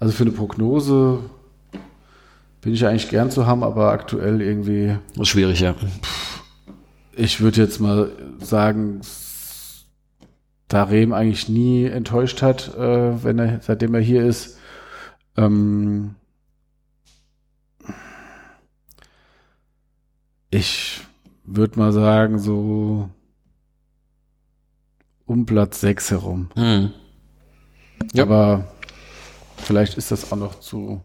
Also für eine Prognose bin ich eigentlich gern zu haben, aber aktuell irgendwie... Das ist schwierig, ja. Ich würde jetzt mal sagen, da Rehm eigentlich nie enttäuscht hat, äh, wenn er, seitdem er hier ist. Ähm, ich würde mal sagen, so um Platz sechs herum. Mhm. Ja. Aber vielleicht ist das auch noch zu...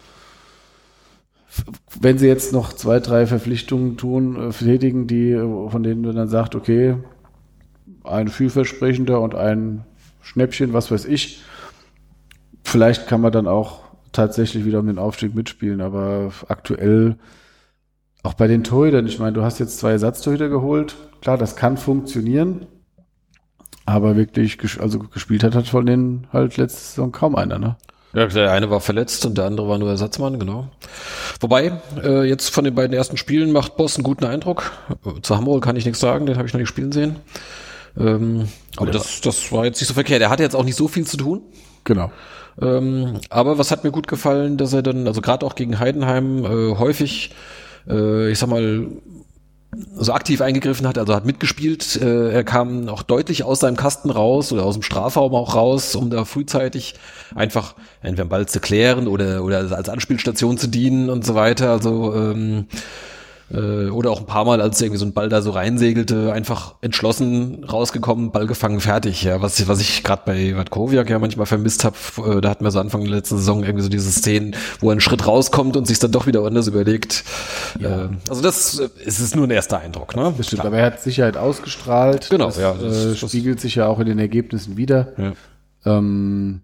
Wenn sie jetzt noch zwei, drei Verpflichtungen tun, tätigen, die, von denen du dann sagst, okay, ein vielversprechender und ein Schnäppchen, was weiß ich, vielleicht kann man dann auch tatsächlich wieder um den Aufstieg mitspielen, aber aktuell auch bei den Torhütern, ich meine, du hast jetzt zwei Ersatztorhüter geholt, klar, das kann funktionieren, aber wirklich, also gespielt hat hat von denen halt letzte Saison kaum einer, ne? Ja, der eine war verletzt und der andere war nur Ersatzmann, genau. Wobei, äh, jetzt von den beiden ersten Spielen macht Boss einen guten Eindruck. Zu Hamburg kann ich nichts sagen, den habe ich noch nicht spielen sehen. Ähm, aber das, das war jetzt nicht so verkehrt. Er hatte jetzt auch nicht so viel zu tun. Genau. Ähm, aber was hat mir gut gefallen, dass er dann, also gerade auch gegen Heidenheim, äh, häufig, äh, ich sag mal, so aktiv eingegriffen hat, also hat mitgespielt. Äh, er kam auch deutlich aus seinem Kasten raus oder aus dem Strafraum auch raus, um da frühzeitig einfach entweder einen Ball zu klären oder oder als Anspielstation zu dienen und so weiter. Also ähm, äh, oder auch ein paar Mal, als irgendwie so ein Ball da so reinsegelte, einfach entschlossen rausgekommen, Ball gefangen, fertig. Ja, was was ich gerade bei Watkowiak ja manchmal vermisst habe. Äh, da hatten wir so Anfang der letzten Saison irgendwie so diese Szenen, wo er einen Schritt rauskommt und sich dann doch wieder anders überlegt. Ja. Äh, also das äh, es ist nur ein erster Eindruck, ne? Das stimmt, aber er hat Sicherheit ausgestrahlt. Genau, das, ja. Das, äh, das spiegelt sich ja auch in den Ergebnissen wieder. Ja. Ähm,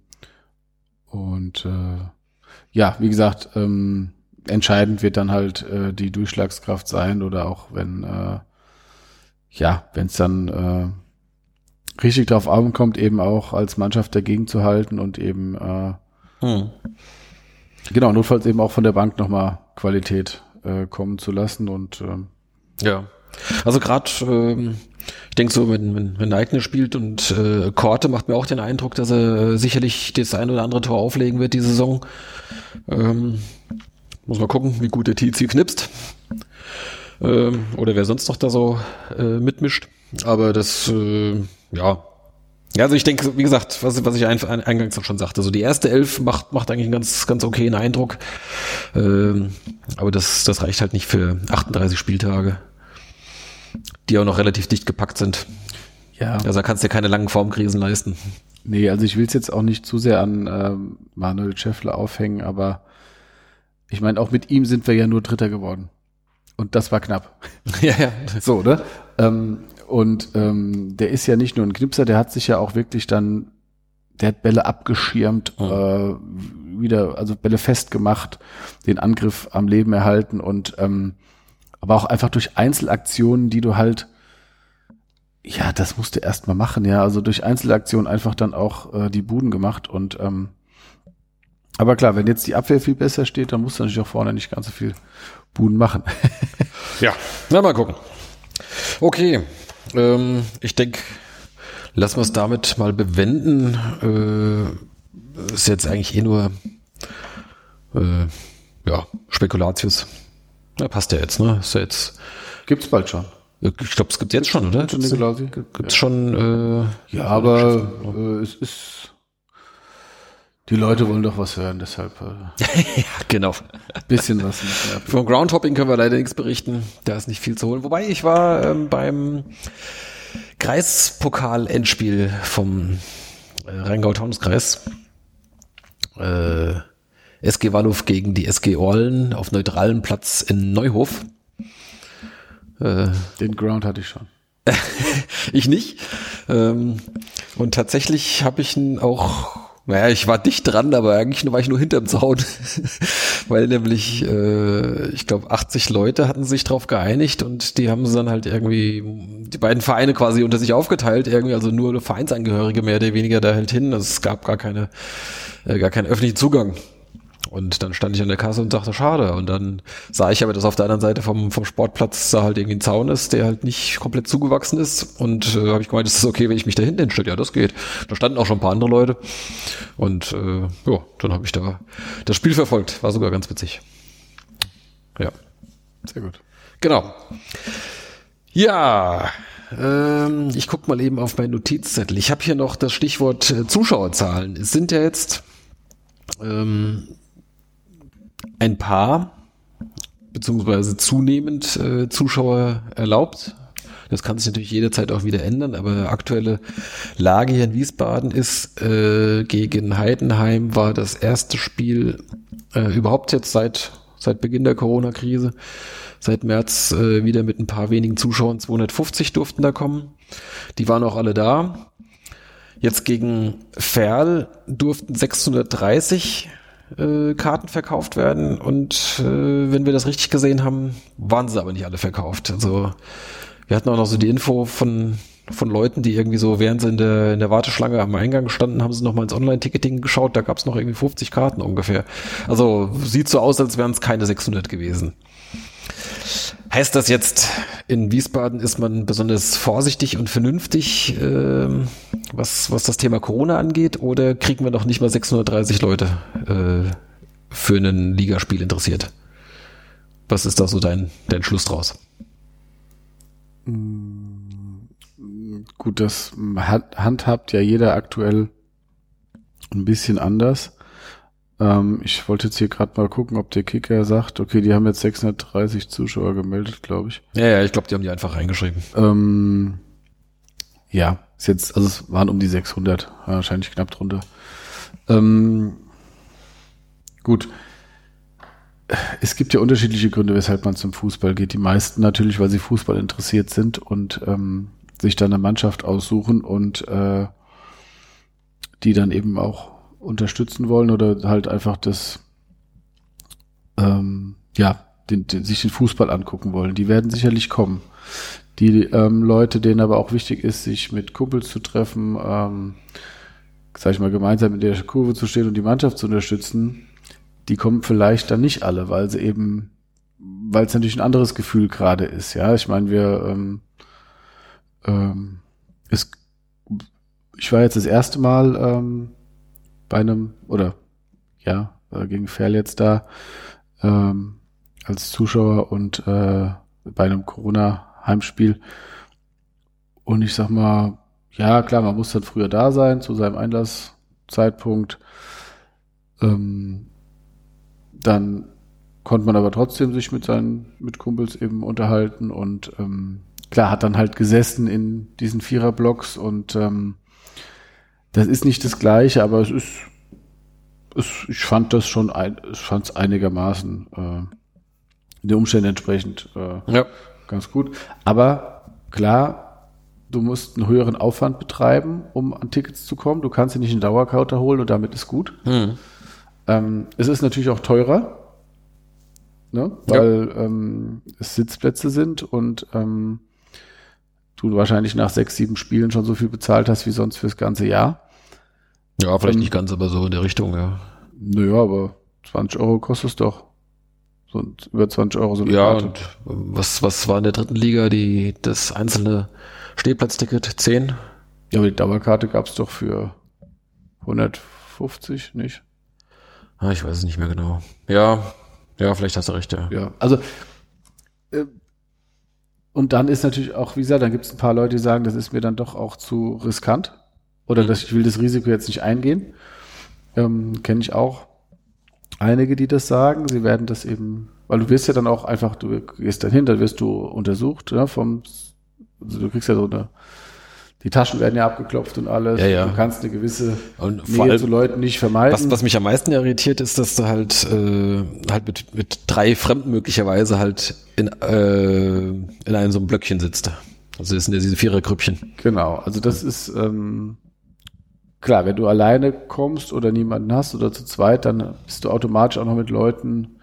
und äh, ja, wie gesagt, ähm, entscheidend wird dann halt äh, die Durchschlagskraft sein oder auch wenn äh, ja, wenn es dann äh, richtig drauf ankommt, eben auch als Mannschaft dagegen zu halten und eben äh, hm. genau, notfalls eben auch von der Bank nochmal Qualität äh, kommen zu lassen und ähm, ja. Also gerade, ähm, ich denke so, wenn, wenn, wenn Neigner spielt und äh, Korte macht mir auch den Eindruck, dass er äh, sicherlich das ein oder andere Tor auflegen wird die Saison. Ähm, muss mal gucken, wie gut der Tizi knipst. Ähm, oder wer sonst noch da so äh, mitmischt. Aber das, äh, ja. Ja, also ich denke, wie gesagt, was, was ich ein, eingangs auch schon sagte, also die erste Elf macht, macht eigentlich einen ganz, ganz okayen Eindruck. Ähm, aber das, das reicht halt nicht für achtunddreißig Spieltage, die auch noch relativ dicht gepackt sind. ja. Also da kannst du dir keine langen Formkrisen leisten. Nee, also ich will es jetzt auch nicht zu sehr an ähm, Manuel Schäffler aufhängen, aber ich meine, auch mit ihm sind wir ja nur Dritter geworden. Und das war knapp. Ja, ja. So, ne? Ähm, und ähm, der ist ja nicht nur ein Knipser, der hat sich ja auch wirklich dann, der hat Bälle abgeschirmt, Mhm. äh, wieder, also Bälle festgemacht, den Angriff am Leben erhalten und ähm, aber auch einfach durch Einzelaktionen, die du halt, ja, das musst du erst mal machen, ja, also durch Einzelaktionen einfach dann auch äh, die Buden gemacht und ähm, aber klar, wenn jetzt die Abwehr viel besser steht, dann musst du natürlich auch vorne nicht ganz so viel Buden machen. Ja, na mal gucken. Okay, ähm, ich denke, lassen wir es damit mal bewenden. Äh, ist jetzt eigentlich eh nur äh, ja, Spekulatius. Ja, passt ja jetzt, ne? Ist ja jetzt. Gibt's bald schon. Ich glaube, es gibt jetzt schon, oder? Schon Nikolausi? Gibt's schon? Äh, Ja, aber äh, es ist, die Leute wollen doch was hören, deshalb äh, ja, genau. bisschen was. Nicht mehr. Vom Groundhopping können wir leider nichts berichten. Da ist nicht viel zu holen. Wobei ich war ähm, beim Kreispokal-Endspiel vom äh, Rheingau-Taunus-Kreis. Äh, S G Walluf gegen die S G Orlen auf neutralem Platz in Neuhof. Äh, Den Ground hatte ich schon. ich nicht. Ähm, und tatsächlich habe ich ihn auch, naja, ich war dicht dran, aber eigentlich war ich nur hinterm Zaun. Weil nämlich, äh, ich glaube, achtzig Leute hatten sich drauf geeinigt und die haben sie dann halt irgendwie, die beiden Vereine quasi unter sich aufgeteilt, irgendwie, also nur Vereinsangehörige mehr oder weniger da halt hin. Also es gab gar keine, äh, gar keinen öffentlichen Zugang. Und dann stand ich an der Kasse und dachte, schade. Und dann sah ich aber, dass auf der anderen Seite vom, vom Sportplatz da halt irgendwie ein Zaun ist, der halt nicht komplett zugewachsen ist. Und äh, habe ich gemeint, ist das okay, wenn ich mich da hinten hinstelle? Ja, das geht. Da standen auch schon ein paar andere Leute. Und äh, ja, dann habe ich da das Spiel verfolgt. War sogar ganz witzig. Ja. Sehr gut. Genau. Ja, ähm, ich gucke mal eben auf meinen Notizzettel. Ich habe hier noch das Stichwort äh, Zuschauerzahlen. Es sind ja jetzt ähm, ein paar, beziehungsweise zunehmend äh, Zuschauer erlaubt. Das kann sich natürlich jederzeit auch wieder ändern, aber aktuelle Lage hier in Wiesbaden ist, äh, gegen Heidenheim war das erste Spiel äh, überhaupt jetzt seit, seit Beginn der Corona-Krise, seit März äh, wieder mit ein paar wenigen Zuschauern, zweihundertfünfzig durften da kommen. Die waren auch alle da. Jetzt gegen Verl durften sechshundertdreißig äh, Karten verkauft werden und äh, wenn wir das richtig gesehen haben, waren sie aber nicht alle verkauft. Also wir hatten auch noch so die Info von von Leuten, die irgendwie so, während sie in der in der Warteschlange am Eingang standen, haben sie noch mal ins Online-Ticketing geschaut, da gab es noch irgendwie fünfzig Karten ungefähr. Also sieht so aus, als wären es keine sechshundert gewesen. Heißt das jetzt, in Wiesbaden ist man besonders vorsichtig und vernünftig, äh, was, was das Thema Corona angeht, oder kriegen wir noch nicht mal sechshundertdreißig Leute äh, für ein Ligaspiel interessiert? Was ist da so dein, dein Schluss draus? Gut, das handhabt ja jeder aktuell ein bisschen anders. Ich wollte jetzt hier gerade mal gucken, ob der Kicker sagt, okay, die haben jetzt sechshundertdreißig Zuschauer gemeldet, glaube ich. Ja, ja, ich glaube, die haben die einfach reingeschrieben. Ähm, ja, ist jetzt, also es waren um die sechshundert, wahrscheinlich knapp drunter. Ähm, gut. Es gibt ja unterschiedliche Gründe, weshalb man zum Fußball geht. Die meisten natürlich, weil sie Fußball interessiert sind und ähm, sich dann eine Mannschaft aussuchen und äh, die dann eben auch unterstützen wollen oder halt einfach das, ähm, ja, den, den, sich den Fußball angucken wollen. Die werden sicherlich kommen. Die ähm, Leute, denen aber auch wichtig ist, sich mit Kumpels zu treffen, ähm, sag ich mal, gemeinsam in der Kurve zu stehen und die Mannschaft zu unterstützen, die kommen vielleicht dann nicht alle, weil sie eben, weil es natürlich ein anderes Gefühl gerade ist. Ja, ich meine, wir, ähm, ähm, es, ich war jetzt das erste Mal ähm, bei einem, oder ja, gegen Verl jetzt da ähm, als Zuschauer und äh, bei einem Corona-Heimspiel. Und ich sag mal, ja klar, man muss dann früher da sein zu seinem Einlasszeitpunkt. Ähm, dann konnte man aber trotzdem sich mit seinen mit Kumpels eben unterhalten und ähm, klar, hat dann halt gesessen in diesen Viererblocks und ähm, das ist nicht das Gleiche, aber es ist, es, ich fand das schon, ein, ich fand es einigermaßen äh, den Umständen entsprechend äh, ja. ganz gut. Aber klar, du musst einen höheren Aufwand betreiben, um an Tickets zu kommen. Du kannst dir nicht einen Dauerkauter holen und damit ist gut. Hm. Ähm, es ist natürlich auch teurer, ne? Weil ja. ähm, es Sitzplätze sind und ähm, du wahrscheinlich nach sechs, sieben Spielen schon so viel bezahlt hast wie sonst fürs ganze Jahr. Ja, vielleicht ähm, nicht ganz, aber so in der Richtung, ja. Naja, aber zwanzig Euro kostet es doch. So über zwanzig Euro so eine Ja, Karte. und was, was war in der dritten Liga die das einzelne Stehplatzticket? zehn? Ja, aber die Dauerkarte gab es doch für hundertfünfzig, nicht? Ah, ich weiß es nicht mehr genau. Ja, ja, vielleicht hast du recht, ja. Ja, also äh, und dann ist natürlich auch, wie gesagt, dann gibt es ein paar Leute, die sagen, das ist mir dann doch auch zu riskant. Oder dass ich will das Risiko jetzt nicht eingehen. Ähm, kenne ich auch einige, die das sagen. Sie werden das eben, weil du wirst ja dann auch einfach, du gehst dann hin, dann wirst du untersucht, ja, vom, also du kriegst ja so eine, die Taschen werden ja abgeklopft und alles. Ja, ja. Du kannst eine gewisse und Nähe vor allem, zu Leuten nicht vermeiden. Was, was mich am meisten irritiert, ist, dass du halt, äh, halt mit, mit drei Fremden möglicherweise halt in, äh, in einem so einem Blöckchen sitzt. Also das sind ja diese Vierergrüppchen. Genau, also das ist, ähm, klar, wenn du alleine kommst oder niemanden hast oder zu zweit, dann bist du automatisch auch noch mit Leuten,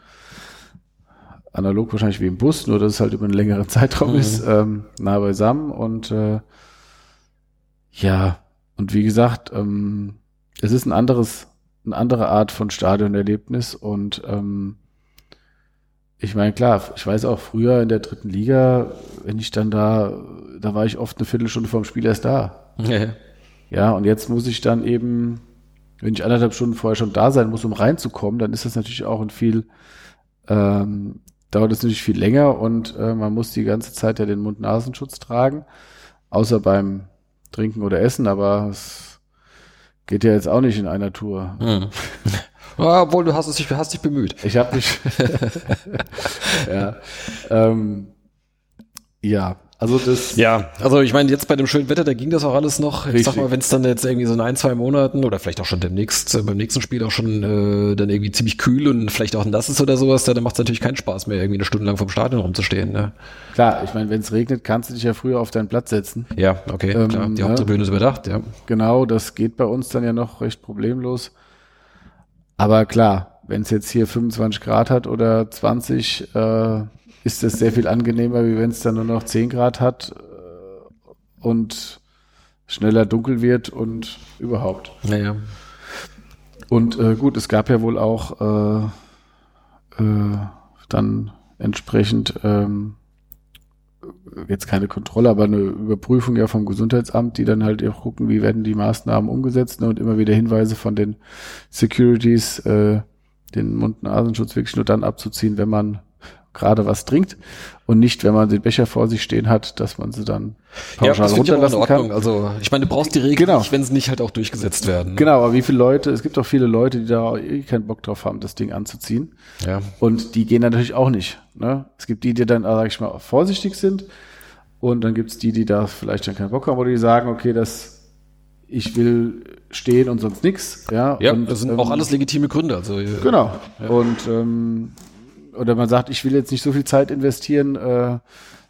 analog wahrscheinlich wie im Bus, nur dass es halt über einen längeren Zeitraum mhm. ist, ähm, nah beisammen und äh, ja, und wie gesagt, ähm, es ist ein anderes, eine andere Art von Stadionerlebnis und ähm, ich meine, klar, ich weiß auch früher in der dritten Liga, wenn ich dann da, da war ich oft eine Viertelstunde vorm Spiel erst da. Ja. Ja, und jetzt muss ich dann eben, wenn ich anderthalb Stunden vorher schon da sein muss, um reinzukommen, dann ist das natürlich auch ein viel, ähm, dauert es natürlich viel länger und äh, man muss die ganze Zeit ja den Mund-Nasenschutz tragen, außer beim Trinken oder Essen, aber es geht ja jetzt auch nicht in einer Tour. Mhm. Ja, obwohl du hast, es, hast dich bemüht. Ich habe mich. ja. Ähm, ja, also das. Ja, also ich meine, jetzt bei dem schönen Wetter, da ging das auch alles noch. Ich Richtig. sag mal, wenn es dann jetzt irgendwie so in ein, zwei Monaten oder vielleicht auch schon demnächst, äh, beim nächsten Spiel auch schon äh, dann irgendwie ziemlich kühl und vielleicht auch nass ist oder sowas, da, dann macht es natürlich keinen Spaß mehr, irgendwie eine Stunde lang vom Stadion rumzustehen. Ne? Klar, ich meine, wenn es regnet, kannst du dich ja früher auf deinen Platz setzen. Ja, okay, Ähm, klar. Die ja. Haupttribüne ist überdacht, ja. Genau, das geht bei uns dann ja noch recht problemlos. Aber klar, wenn es jetzt hier fünfundzwanzig Grad hat oder zwanzig, äh, ist das sehr viel angenehmer, wie wenn es dann nur noch zehn Grad hat äh, und schneller dunkel wird und überhaupt. Naja. Und äh, gut, es gab ja wohl auch äh, äh, dann entsprechend ähm, jetzt keine Kontrolle, aber eine Überprüfung ja vom Gesundheitsamt, die dann halt auch gucken, wie werden die Maßnahmen umgesetzt, ne, und immer wieder Hinweise von den Securities, äh, den Mund-Nasenschutz wirklich nur dann abzuziehen, wenn man gerade was trinkt und nicht, wenn man den Becher vor sich stehen hat, dass man sie dann pauschal ja, das finde ich auch in runterlassen Ordnung. kann. Also ich meine, du brauchst die Regeln Genau. nicht, wenn sie nicht halt auch durchgesetzt werden. Genau, aber wie viele Leute, es gibt auch viele Leute, die da eh keinen Bock drauf haben, das Ding anzuziehen. Ja. Und die gehen natürlich auch nicht. Ne? Es gibt die, die dann, sag ich mal, vorsichtig sind. Und dann gibt's die, die da vielleicht dann keinen Bock haben, oder die sagen, okay, das, ich will stehen und sonst nix. Ja, Ja, und, das sind ähm, auch alles legitime Gründe. Also Genau. Ja. Und ähm, oder man sagt, ich will jetzt nicht so viel Zeit investieren, äh,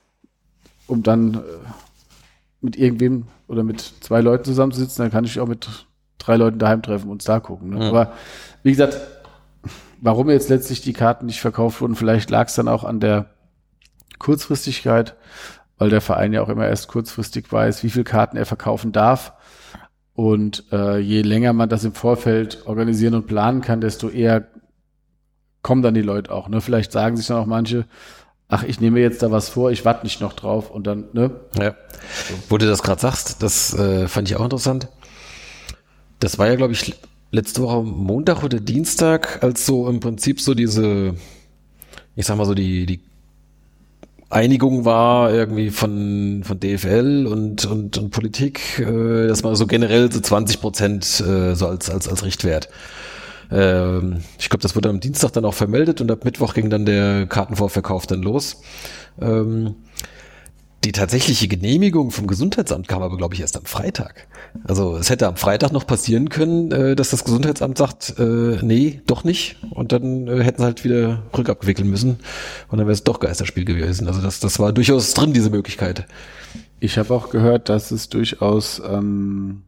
um dann äh, mit irgendwem oder mit zwei Leuten zusammenzusitzen, dann kann ich auch mit drei Leuten daheim treffen und uns da gucken. Ne? Mhm. Aber wie gesagt, warum jetzt letztlich die Karten nicht verkauft wurden, vielleicht lag es dann auch an der Kurzfristigkeit, weil der Verein ja auch immer erst kurzfristig weiß, wie viel Karten er verkaufen darf. Und äh, je länger man das im Vorfeld organisieren und planen kann, desto eher kommen dann die Leute auch. Ne? Vielleicht sagen sich dann auch manche, ach, ich nehme jetzt da was vor, ich warte nicht noch drauf und dann, ne? Ja. Wo du das gerade sagst, das äh, fand ich auch interessant. Das war ja, glaube ich, letzte Woche Montag oder Dienstag, als so im Prinzip so diese, ich sag mal so die, die Einigung war irgendwie von, von D F L und, und, und Politik, äh, dass man so generell so zwanzig Prozent äh, so als, als, als Richtwert. Ähm, ich glaube, das wurde am Dienstag dann auch vermeldet und ab Mittwoch ging dann der Kartenvorverkauf dann los. Ähm, die tatsächliche Genehmigung vom Gesundheitsamt kam aber, glaube ich, erst am Freitag. Also es hätte am Freitag noch passieren können, äh, dass das Gesundheitsamt sagt, äh, nee, doch nicht. Und dann äh, hätten sie halt wieder rückabwickeln müssen. Und dann wäre es doch Geisterspiel gewesen. Also das, das war durchaus drin, diese Möglichkeit. Ich habe auch gehört, dass es durchaus ähm,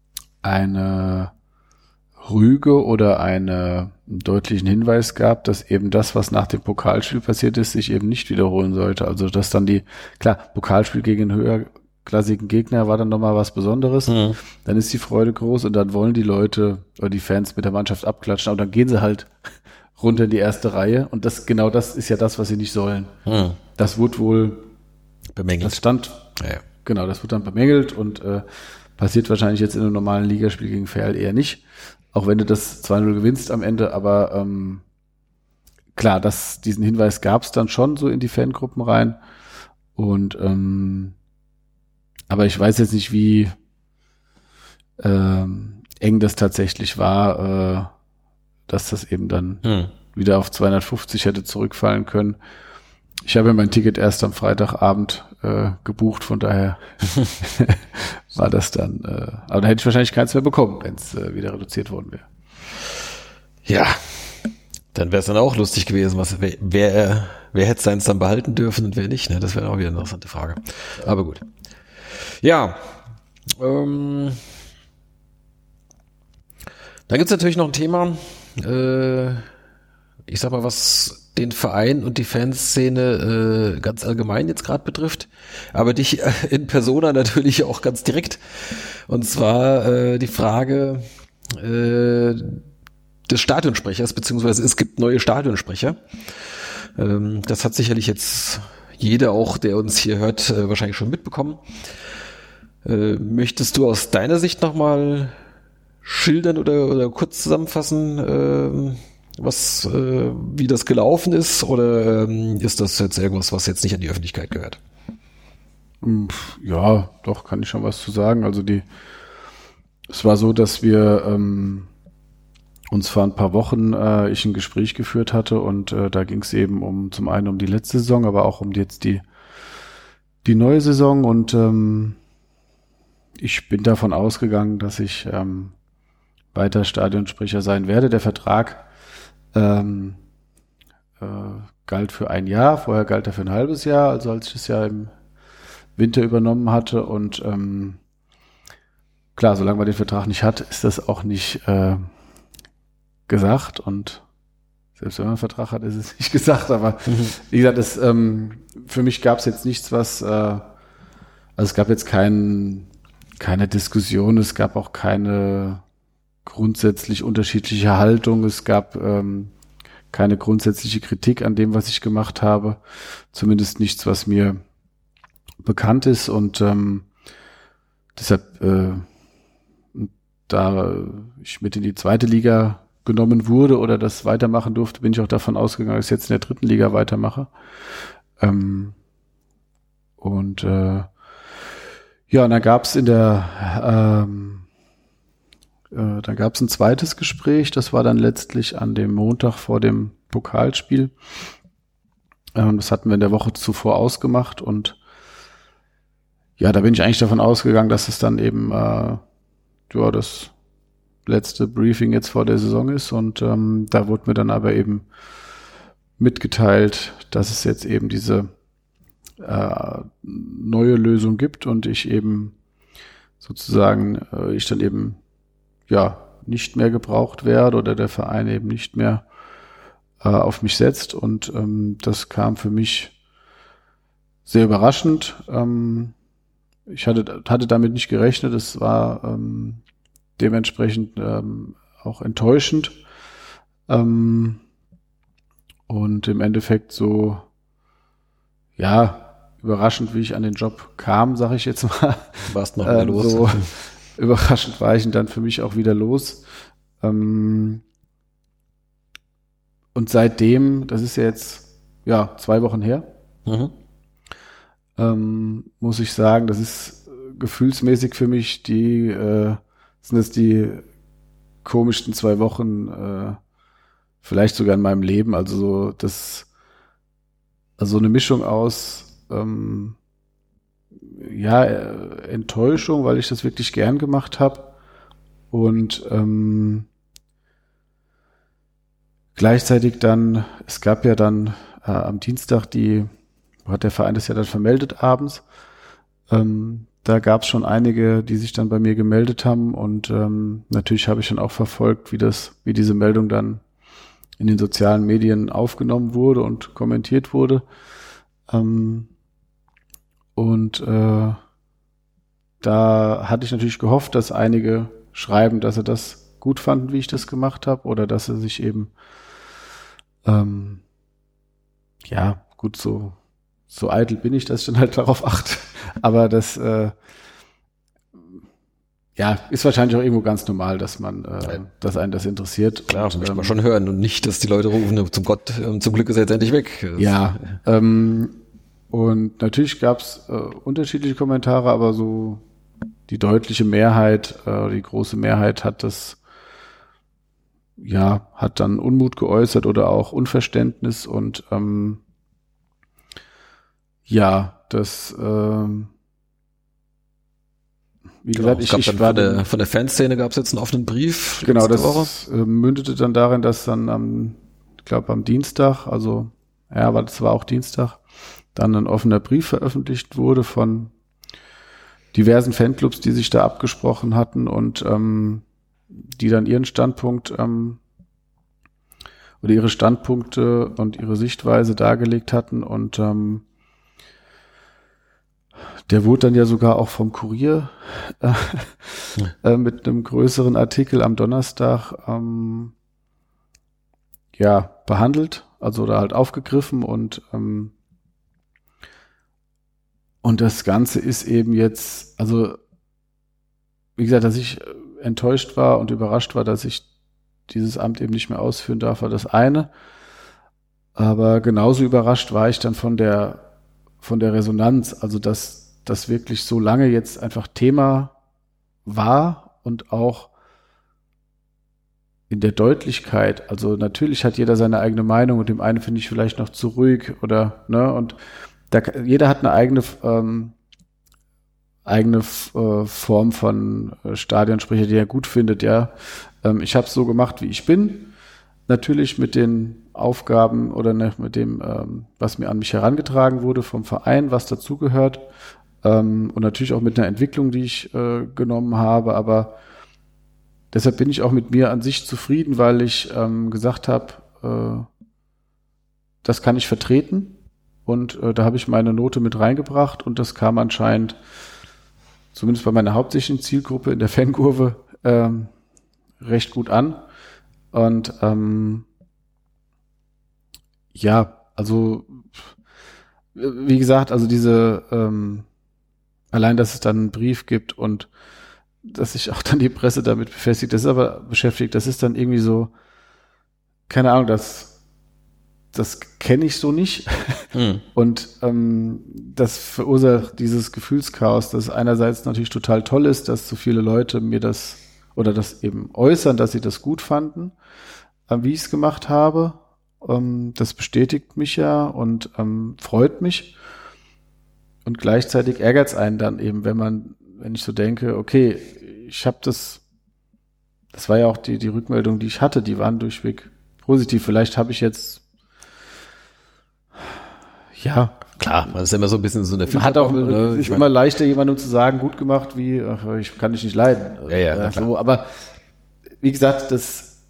eine Rüge oder eine, einen deutlichen Hinweis gab, dass eben das, was nach dem Pokalspiel passiert ist, sich eben nicht wiederholen sollte. Also dass dann die, klar, Pokalspiel gegen einen höherklassigen Gegner war dann nochmal was Besonderes. Mhm. Dann ist die Freude groß und dann wollen die Leute oder die Fans mit der Mannschaft abklatschen, aber dann gehen sie halt runter in die erste Reihe und das genau das ist ja das, was sie nicht sollen. Mhm. Das wurde wohl bemängelt. Das stand, ja. Genau, das wird dann bemängelt und äh, passiert wahrscheinlich jetzt in einem normalen Ligaspiel gegen Ferl eher nicht. Auch wenn du das zwei null gewinnst am Ende, aber ähm, klar, das, diesen Hinweis gab es dann schon so in die Fangruppen rein. Und ähm, aber ich weiß jetzt nicht, wie ähm, eng das tatsächlich war, äh, dass das eben dann hm. wieder auf zweihundertfünfzig hätte zurückfallen können. Ich habe ja mein Ticket erst am Freitagabend äh, gebucht, von daher war das dann, äh, aber dann hätte ich wahrscheinlich keins mehr bekommen, wenn es äh, wieder reduziert worden wäre. Ja, dann wäre es dann auch lustig gewesen, was wer, wer, wer hätte seins dann behalten dürfen und wer nicht, ne? Das wäre auch wieder eine interessante Frage. Aber gut. Ja, ähm, dann gibt's natürlich noch ein Thema, äh, ich sag mal, was den Verein und die Fanszene äh, ganz allgemein jetzt gerade betrifft, aber dich äh, in Persona natürlich auch ganz direkt. Und zwar äh, die Frage, äh, des Stadionsprechers, beziehungsweise es gibt neue Stadionsprecher. Ähm, das hat sicherlich jetzt jeder auch, der uns hier hört, äh, wahrscheinlich schon mitbekommen. Äh, möchtest du aus deiner Sicht nochmal schildern oder, oder kurz zusammenfassen, äh, was, äh, wie das gelaufen ist, oder ähm, ist das jetzt irgendwas, was jetzt nicht an die Öffentlichkeit gehört? Ja, doch, kann ich schon was zu sagen. Also die, es war so, dass wir ähm, uns vor ein paar Wochen äh, ich ein Gespräch geführt hatte und äh, da ging es eben um zum einen um die letzte Saison, aber auch um jetzt die die neue Saison und ähm, ich bin davon ausgegangen, dass ich ähm, weiter Stadionsprecher sein werde. Der Vertrag ähm, äh, galt für ein Jahr, vorher galt er für ein halbes Jahr, also als ich das Jahr im Winter übernommen hatte und ähm, klar, solange man den Vertrag nicht hat, ist das auch nicht äh, gesagt und selbst wenn man einen Vertrag hat, ist es nicht gesagt, aber mhm. wie gesagt, das, ähm, für mich gab es jetzt nichts, was, äh, also es gab jetzt kein, keine Diskussion, es gab auch keine grundsätzlich unterschiedliche Haltung, es gab ähm, keine grundsätzliche Kritik an dem, was ich gemacht habe, zumindest nichts, was mir bekannt ist und ähm, deshalb, äh, da ich mit in die zweite Liga genommen wurde oder das weitermachen durfte, bin ich auch davon ausgegangen, dass ich jetzt in der dritten Liga weitermache. Ähm, und äh, ja, und dann gab es in der, ähm, äh, dann gab es ein zweites Gespräch, das war dann letztlich an dem Montag vor dem Pokalspiel. Ähm, das hatten wir in der Woche zuvor ausgemacht und ja, da bin ich eigentlich davon ausgegangen, dass es dann eben äh, ja, das letzte Briefing jetzt vor der Saison ist und ähm, da wurde mir dann aber eben mitgeteilt, dass es jetzt eben diese äh, neue Lösung gibt und ich eben sozusagen, äh, ich dann eben ja nicht mehr gebraucht werde oder der Verein eben nicht mehr äh, auf mich setzt und ähm, das kam für mich sehr überraschend. Ähm, ich hatte, hatte damit nicht gerechnet, es war ähm, dementsprechend ähm, auch enttäuschend ähm, und im Endeffekt so, ja, überraschend, wie ich an den Job kam, sage ich jetzt mal. Warst noch wieder ähm, los. So, überraschend war ich dann für mich auch wieder los. Ähm, und seitdem, das ist ja jetzt ja zwei Wochen her, mhm. ähm, muss ich sagen, das ist gefühlsmäßig für mich die äh, sind das die komischsten zwei Wochen, äh, vielleicht sogar in meinem Leben. Also so das, also eine Mischung aus ähm, ja äh, Enttäuschung, weil ich das wirklich gern gemacht habe und ähm, gleichzeitig dann, es gab ja dann äh, am Dienstag die, hat der Verein das ja dann vermeldet abends. Ähm, Da gab es schon einige, die sich dann bei mir gemeldet haben und ähm, natürlich habe ich dann auch verfolgt, wie das, wie diese Meldung dann in den sozialen Medien aufgenommen wurde und kommentiert wurde. Ähm, und äh, da hatte ich natürlich gehofft, dass einige schreiben, dass sie das gut fanden, wie ich das gemacht habe, oder dass sie sich eben ähm, ja gut so so eitel bin ich, dass ich dann halt darauf achte. Aber das äh, ja ist wahrscheinlich auch irgendwo ganz normal, dass man, äh, dass einen das interessiert. Klar, das möchte man schon hören und nicht, dass die Leute rufen, zum Gott, zum Glück ist er jetzt endlich weg. Das ja, ähm, und natürlich gab es äh, unterschiedliche Kommentare, aber so die deutliche Mehrheit, äh, die große Mehrheit hat das, ja, hat dann Unmut geäußert oder auch Unverständnis und ähm, ja, das, ähm, wie genau, gesagt, ich, ich dann war von der, von der Fanszene gab es jetzt einen offenen Brief. Genau, das äh, mündete dann darin, dass dann am, ich glaube am Dienstag, also ja, aber das war auch Dienstag, dann ein offener Brief veröffentlicht wurde von diversen Fanclubs, die sich da abgesprochen hatten und ähm, die dann ihren Standpunkt ähm, oder ihre Standpunkte und ihre Sichtweise dargelegt hatten und ähm, der wurde dann ja sogar auch vom Kurier äh, äh, mit einem größeren Artikel am Donnerstag ähm, ja, behandelt, also oder halt aufgegriffen und ähm, und das Ganze ist eben jetzt, also wie gesagt, dass ich enttäuscht war und überrascht war, dass ich dieses Amt eben nicht mehr ausführen darf, war das eine. Aber genauso überrascht war ich dann von der von der Resonanz, also dass das wirklich so lange jetzt einfach Thema war und auch in der Deutlichkeit. Also natürlich hat jeder seine eigene Meinung und dem einen finde ich vielleicht noch zu ruhig oder ne und da, jeder hat eine eigene ähm, eigene äh, Form von äh, Stadionsprecher, die er gut findet. Ja, ähm, ich habe es so gemacht, wie ich bin. Natürlich mit den Aufgaben oder ne, mit dem, ähm, was mir an mich herangetragen wurde vom Verein, was dazugehört. Ähm, und natürlich auch mit einer Entwicklung, die ich äh, genommen habe. Aber deshalb bin ich auch mit mir an sich zufrieden, weil ich ähm, gesagt habe, äh, das kann ich vertreten. Und äh, da habe ich meine Note mit reingebracht und das kam anscheinend, zumindest bei meiner hauptsächlichen Zielgruppe in der Fankurve, ähm, recht gut an. Und ähm, ja, also wie gesagt, also diese ähm, allein, dass es dann einen Brief gibt und dass sich auch dann die Presse damit befestigt, das ist aber beschäftigt, das ist dann irgendwie so, keine Ahnung, das das kenne ich so nicht. Hm. Und ähm, das verursacht dieses Gefühlschaos, das einerseits natürlich total toll ist, dass so viele Leute mir das oder das eben äußern, dass sie das gut fanden, äh, wie ich es gemacht habe. Ähm, das bestätigt mich ja und ähm, freut mich. Und gleichzeitig ärgert es einen dann eben, wenn man, wenn ich so denke, okay, ich habe das, das war ja auch die, die Rückmeldung, die ich hatte, die waren durchweg positiv. Vielleicht habe ich jetzt ja, klar, man ist ja immer so ein bisschen so eine Man hat auch ne? ist immer leichter, jemandem zu sagen, gut gemacht, wie ach, ich kann dich nicht leiden. Ja, ja, äh, so, aber wie gesagt, das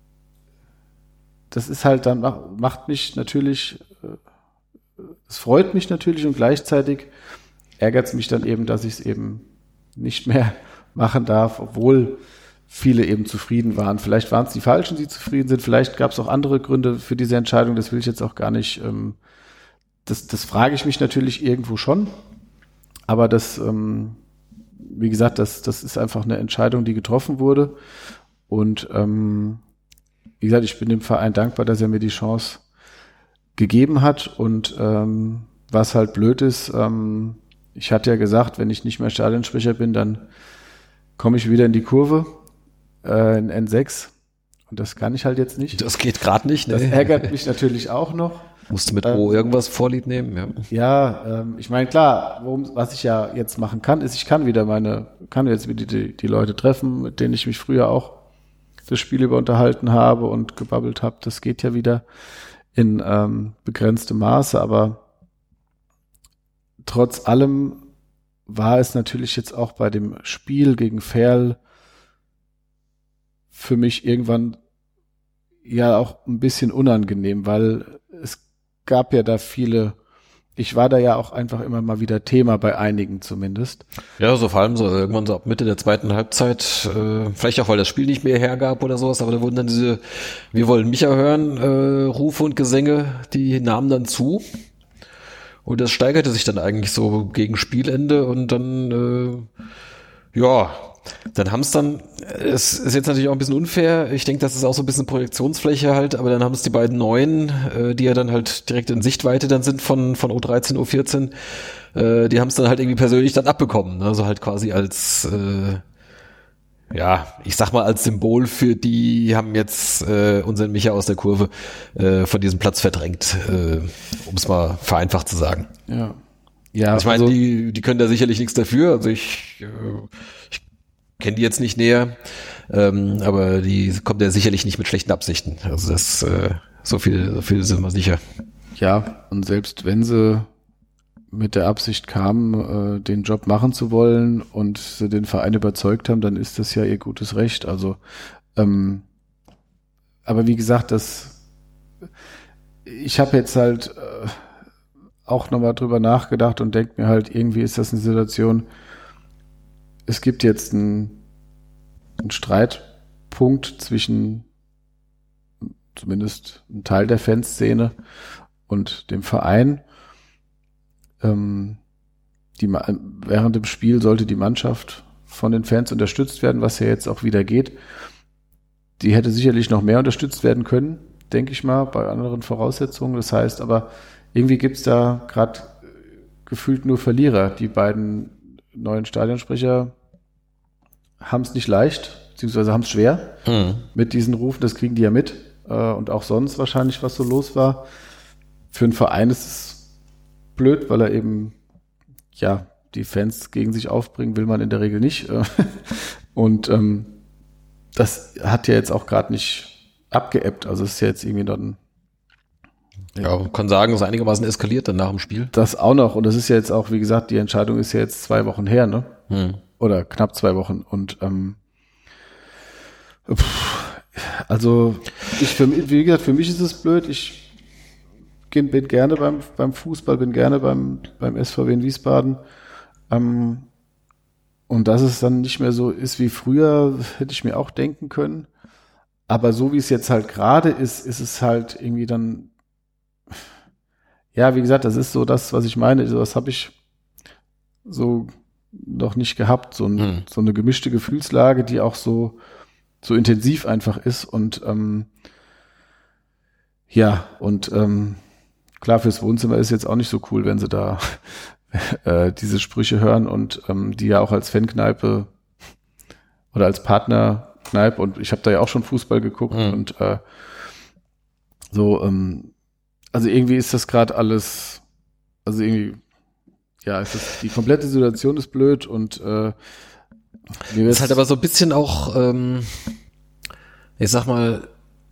das ist halt dann macht mich natürlich, es freut mich natürlich und gleichzeitig ärgert es mich dann eben, dass ich es eben nicht mehr machen darf, obwohl viele eben zufrieden waren. Vielleicht waren es die Falschen, die zufrieden sind. Vielleicht gab es auch andere Gründe für diese Entscheidung. Das will ich jetzt auch gar nicht. Ähm, Das, das frage ich mich natürlich irgendwo schon, aber das, ähm, wie gesagt, das, das ist einfach eine Entscheidung, die getroffen wurde und ähm, wie gesagt, ich bin dem Verein dankbar, dass er mir die Chance gegeben hat und ähm, was halt blöd ist, ähm, ich hatte ja gesagt, wenn ich nicht mehr Stadionsprecher bin, dann komme ich wieder in die Kurve, äh, in N sechs und das kann ich halt jetzt nicht. Das geht gerade nicht, ne? Das ärgert mich natürlich auch noch. Musst du mit ähm, Pro irgendwas Vorlieb nehmen? Ja, ja ähm, ich meine, klar, worum, was ich ja jetzt machen kann, ist, ich kann wieder meine, kann jetzt wieder die, die Leute treffen, mit denen ich mich früher auch das Spiel über unterhalten habe und gebabbelt habe. Das geht ja wieder in ähm, begrenztem Maße, aber trotz allem war es natürlich jetzt auch bei dem Spiel gegen Verl für mich irgendwann ja auch ein bisschen unangenehm, weil es gab ja da viele, ich war da ja auch einfach immer mal wieder Thema bei einigen zumindest. Ja, so vor allem so irgendwann so ab Mitte der zweiten Halbzeit, äh, vielleicht auch, weil das Spiel nicht mehr hergab oder sowas, aber da wurden dann diese "Wir wollen Micha hören" äh, Rufe und Gesänge, die nahmen dann zu und das steigerte sich dann eigentlich so gegen Spielende und dann äh, ja, dann haben es dann, es ist jetzt natürlich auch ein bisschen unfair, ich denke, das ist auch so ein bisschen Projektionsfläche halt, aber dann haben es die beiden Neuen, äh, die ja dann halt direkt in Sichtweite dann sind von von U dreizehn, U vierzehn, äh, die haben es dann halt irgendwie persönlich dann abbekommen, ne? Also halt quasi als, äh, ja, ich sag mal als Symbol für die haben jetzt äh, unseren Micha aus der Kurve äh, von diesem Platz verdrängt, äh, um es mal vereinfacht zu sagen. Ja. Ja, ich meine, also, die, die können da sicherlich nichts dafür, also ich, äh, ich kenne die jetzt nicht näher, ähm, aber die kommt ja sicherlich nicht mit schlechten Absichten. Also das, äh, so viel, so viel sind wir sicher. Ja, und selbst wenn sie mit der Absicht kamen, äh, den Job machen zu wollen und sie den Verein überzeugt haben, dann ist das ja ihr gutes Recht. Also, ähm, aber wie gesagt, das, ich habe jetzt halt äh, auch nochmal drüber nachgedacht und denke mir halt, irgendwie ist das eine Situation. Es gibt jetzt einen, einen Streitpunkt zwischen zumindest ein Teil der Fanszene und dem Verein. Ähm, die, während dem Spiel sollte die Mannschaft von den Fans unterstützt werden, was ja jetzt auch wieder geht. Die hätte sicherlich noch mehr unterstützt werden können, denke ich mal, bei anderen Voraussetzungen. Das heißt aber, irgendwie gibt's da gerade gefühlt nur Verlierer. Die beiden neuen Stadionsprecher haben es nicht leicht, beziehungsweise haben es schwer mhm. mit diesen Rufen. Das kriegen die ja mit. Und auch sonst wahrscheinlich, was so los war. Für einen Verein ist es blöd, weil er eben, ja, die Fans gegen sich aufbringen will man in der Regel nicht. Und ähm, das hat ja jetzt auch gerade nicht abgeebbt. Also es ist ja jetzt irgendwie dann... Ja, man kann sagen, es ist einigermaßen eskaliert dann nach dem Spiel. Das auch noch. Und das ist ja jetzt auch, wie gesagt, die Entscheidung ist ja jetzt zwei Wochen her, ne? Hm. Oder knapp zwei Wochen. Und ähm, pff, also ich für mich, wie gesagt, für mich ist es blöd. Ich bin gerne beim beim Fußball, bin gerne beim beim S V W in Wiesbaden. Ähm, und dass es dann nicht mehr so ist wie früher, hätte ich mir auch denken können. Aber so wie es jetzt halt gerade ist, ist es halt irgendwie dann, ja, wie gesagt, das ist so das, was ich meine. Das habe ich so noch nicht gehabt. So, ein, hm. so eine gemischte Gefühlslage, die auch so so intensiv einfach ist. Und ähm, ja, und ähm, klar, fürs Wohnzimmer ist jetzt auch nicht so cool, wenn sie da äh, diese Sprüche hören und ähm, die ja auch als Fankneipe oder als Partnerkneipe, und ich habe da ja auch schon Fußball geguckt mhm. und äh, so, ähm, also irgendwie ist das gerade alles, also irgendwie, ja, es ist, die komplette Situation ist blöd und äh, mir ist halt aber so ein bisschen auch, ähm, ich sag mal,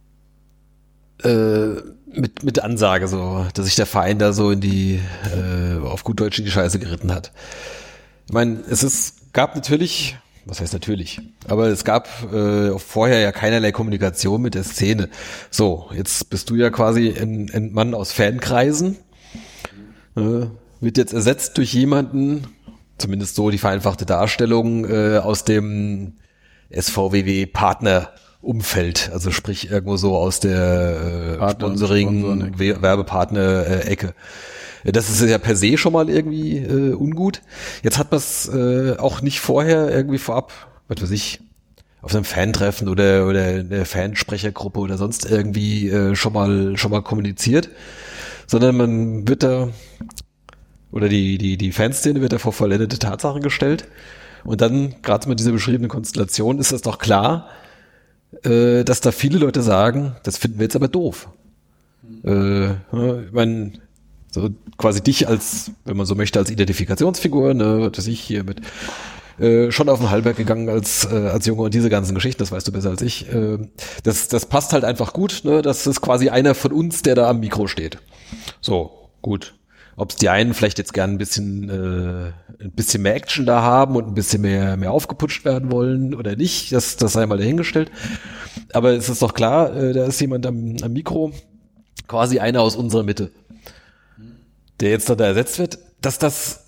äh, mit mit Ansage so, dass sich der Verein da so in die äh, auf gut Deutsch in die Scheiße geritten hat. Ich meine, es ist gab natürlich, was heißt natürlich, aber es gab äh, vorher ja keinerlei Kommunikation mit der Szene. So, jetzt bist du ja quasi ein, ein Mann aus Fankreisen, äh, wird jetzt ersetzt durch jemanden, zumindest so die vereinfachte Darstellung, äh, aus dem S V W W-Partner Umfeld, also sprich irgendwo so aus der äh, Sponsoring, Werbepartner-Ecke. Das ist ja per se schon mal irgendwie äh, ungut. Jetzt hat man es äh, auch nicht vorher irgendwie vorab, was weiß ich, auf einem Fantreffen oder oder eine Fansprechergruppe oder sonst irgendwie äh, schon mal schon mal kommuniziert, sondern man wird da, oder die die die Fanszene wird da vor vollendete Tatsachen gestellt, und dann gerade mit dieser beschriebenen Konstellation ist das doch klar, dass da viele Leute sagen, das finden wir jetzt aber doof. Äh, ich meine, so quasi dich als, wenn man so möchte, als Identifikationsfigur, ne, was weiß ich, hier mit äh, schon auf den Hallberg gegangen als äh, als Junge und diese ganzen Geschichten, das weißt du besser als ich. Äh, das das passt halt einfach gut, ne? Das ist quasi einer von uns, der da am Mikro steht. So, gut. Ob es die einen vielleicht jetzt gern ein bisschen äh, ein bisschen mehr Action da haben und ein bisschen mehr mehr aufgeputscht werden wollen oder nicht, das das sei mal dahingestellt. Aber es ist doch klar, äh, da ist jemand am, am Mikro, quasi einer aus unserer Mitte, der jetzt da, da ersetzt wird, dass das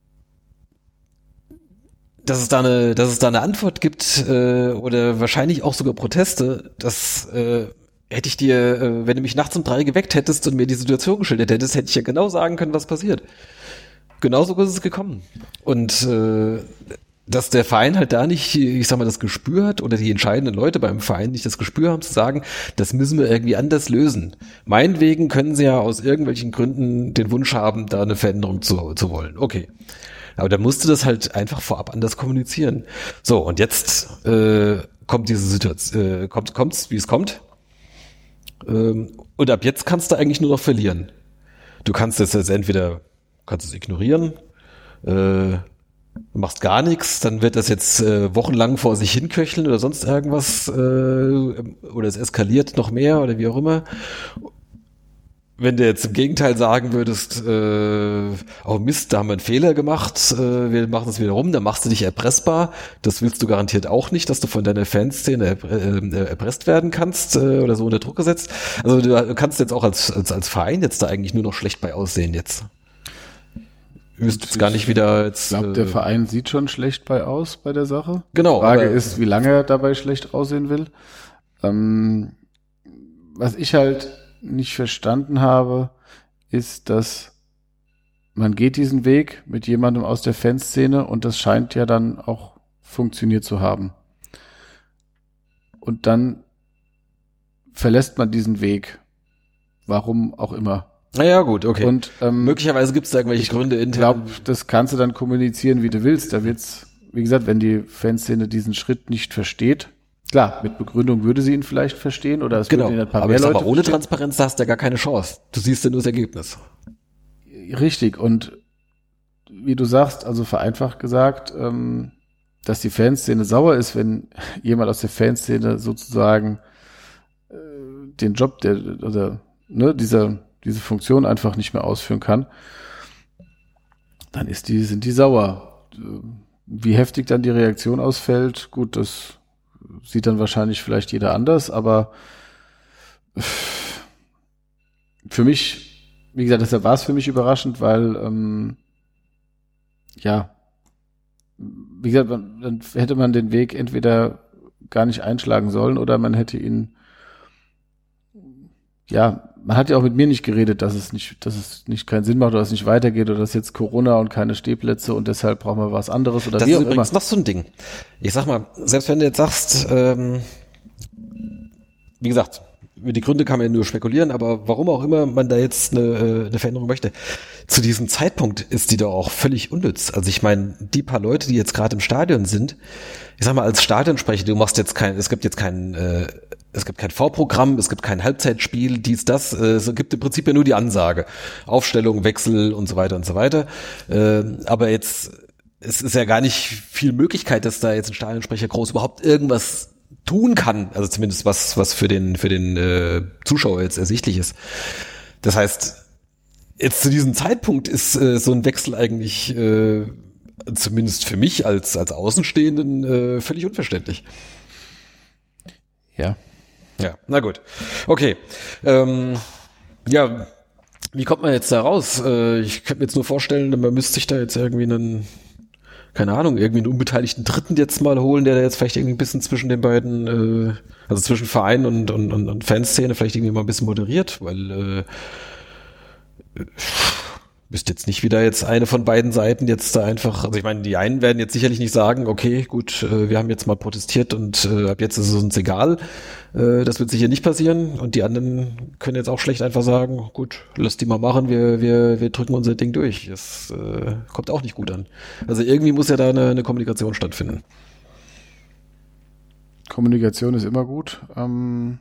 dass es da eine dass es da eine Antwort gibt äh, oder wahrscheinlich auch sogar Proteste, dass äh, hätte ich dir, äh, wenn du mich nachts um drei geweckt hättest und mir die Situation geschildert hättest, hätte ich ja genau sagen können, was passiert. Genauso ist es gekommen. Und äh, dass der Verein halt da nicht, ich sag mal, das Gespür hat, oder die entscheidenden Leute beim Verein nicht das Gespür haben, zu sagen, das müssen wir irgendwie anders lösen. Meinetwegen können sie ja aus irgendwelchen Gründen den Wunsch haben, da eine Veränderung zu, zu wollen. Okay. Aber da musste das halt einfach vorab anders kommunizieren. So, und jetzt äh, kommt diese Situation, äh, kommt, kommt's, wie es kommt. Und ab jetzt kannst du eigentlich nur noch verlieren. Du kannst es jetzt entweder, kannst es ignorieren, äh, machst gar nichts, dann wird das jetzt äh, wochenlang vor sich hinköcheln oder sonst irgendwas, äh, oder es eskaliert noch mehr oder wie auch immer. Wenn du jetzt im Gegenteil sagen würdest, äh, oh Mist, da haben wir einen Fehler gemacht, äh, wir machen es wieder rum, dann machst du dich erpressbar. Das willst du garantiert auch nicht, dass du von deiner Fanszene er, äh, erpresst werden kannst äh, oder so unter Druck gesetzt. Also du kannst jetzt auch als, als als Verein jetzt da eigentlich nur noch schlecht bei aussehen jetzt. Du wirst jetzt gar nicht wieder jetzt... Ich glaube, der Verein sieht schon schlecht bei aus bei der Sache. Genau. Die Frage ist, wie lange er dabei schlecht aussehen will. Ähm, was ich halt nicht verstanden habe, ist, dass man geht diesen Weg mit jemandem aus der Fanszene und das scheint ja dann auch funktioniert zu haben. Und dann verlässt man diesen Weg. Warum auch immer. Naja, gut, okay. Und ähm, möglicherweise gibt es da irgendwelche Gründe intern. Ich glaube, das kannst du dann kommunizieren, wie du willst. Da wird's, wie gesagt, wenn die Fanszene diesen Schritt nicht versteht, klar, mit Begründung würde sie ihn vielleicht verstehen oder es genau. würden ihn ein paar aber mehr ich sag Leute mal, ohne verstehen. Transparenz da hast du ja gar keine Chance. Du siehst ja nur das Ergebnis. Richtig. Und wie du sagst, also vereinfacht gesagt, ähm, dass die Fanszene sauer ist, wenn jemand aus der Fanszene sozusagen äh, den Job der oder ne, dieser diese Funktion einfach nicht mehr ausführen kann, dann ist die sind die sauer. Wie heftig dann die Reaktion ausfällt, gut, das sieht dann wahrscheinlich vielleicht jeder anders, aber für mich, wie gesagt, deshalb war es für mich überraschend, weil ähm, ja, wie gesagt, man, dann hätte man den Weg entweder gar nicht einschlagen sollen oder man hätte ihn, ja, man hat ja auch mit mir nicht geredet, dass es nicht, dass es nicht keinen Sinn macht oder dass es nicht weitergeht oder dass jetzt Corona und keine Stehplätze und deshalb brauchen wir was anderes oder das wie ist auch übrigens immer. noch so ein Ding. Ich sag mal, selbst wenn du jetzt sagst, ähm, wie gesagt, über die Gründe kann man ja nur spekulieren, aber warum auch immer man da jetzt eine, eine Veränderung möchte, zu diesem Zeitpunkt ist die doch auch völlig unnütz. Also ich meine, die paar Leute, die jetzt gerade im Stadion sind, ich sag mal, als Stadionsprecher, du machst jetzt kein, es gibt jetzt kein, äh, es gibt kein Vorprogramm, es gibt kein Halbzeitspiel, dies, das, äh, es gibt im Prinzip ja nur die Ansage. Aufstellung, Wechsel und so weiter und so weiter. Äh, aber jetzt, es ist ja gar nicht viel Möglichkeit, dass da jetzt ein Stadionsprecher groß überhaupt irgendwas tun kann, also zumindest was was für den für den äh, Zuschauer jetzt ersichtlich ist. Das heißt, jetzt zu diesem Zeitpunkt ist äh, so ein Wechsel eigentlich äh, zumindest für mich als als Außenstehenden äh, völlig unverständlich. Ja. Ja, na gut. Okay. Ähm, ja, wie kommt man jetzt da raus? Äh, ich könnte mir jetzt nur vorstellen, man müsste sich da jetzt irgendwie einen keine Ahnung, irgendwie einen unbeteiligten Dritten jetzt mal holen, der da jetzt vielleicht irgendwie ein bisschen zwischen den beiden, äh, also zwischen Verein und, und, und, und Fanszene vielleicht irgendwie mal ein bisschen moderiert, weil äh, wüsste jetzt nicht, wie da jetzt eine von beiden Seiten jetzt da einfach, also ich meine, die einen werden jetzt sicherlich nicht sagen, okay, gut, äh, wir haben jetzt mal protestiert und äh, ab jetzt ist es uns egal, äh, das wird sicher nicht passieren und die anderen können jetzt auch schlecht einfach sagen, gut, lass die mal machen, wir wir wir drücken unser Ding durch. Das äh, kommt auch nicht gut an. Also irgendwie muss ja da eine, eine Kommunikation stattfinden. Kommunikation ist immer gut. Ähm,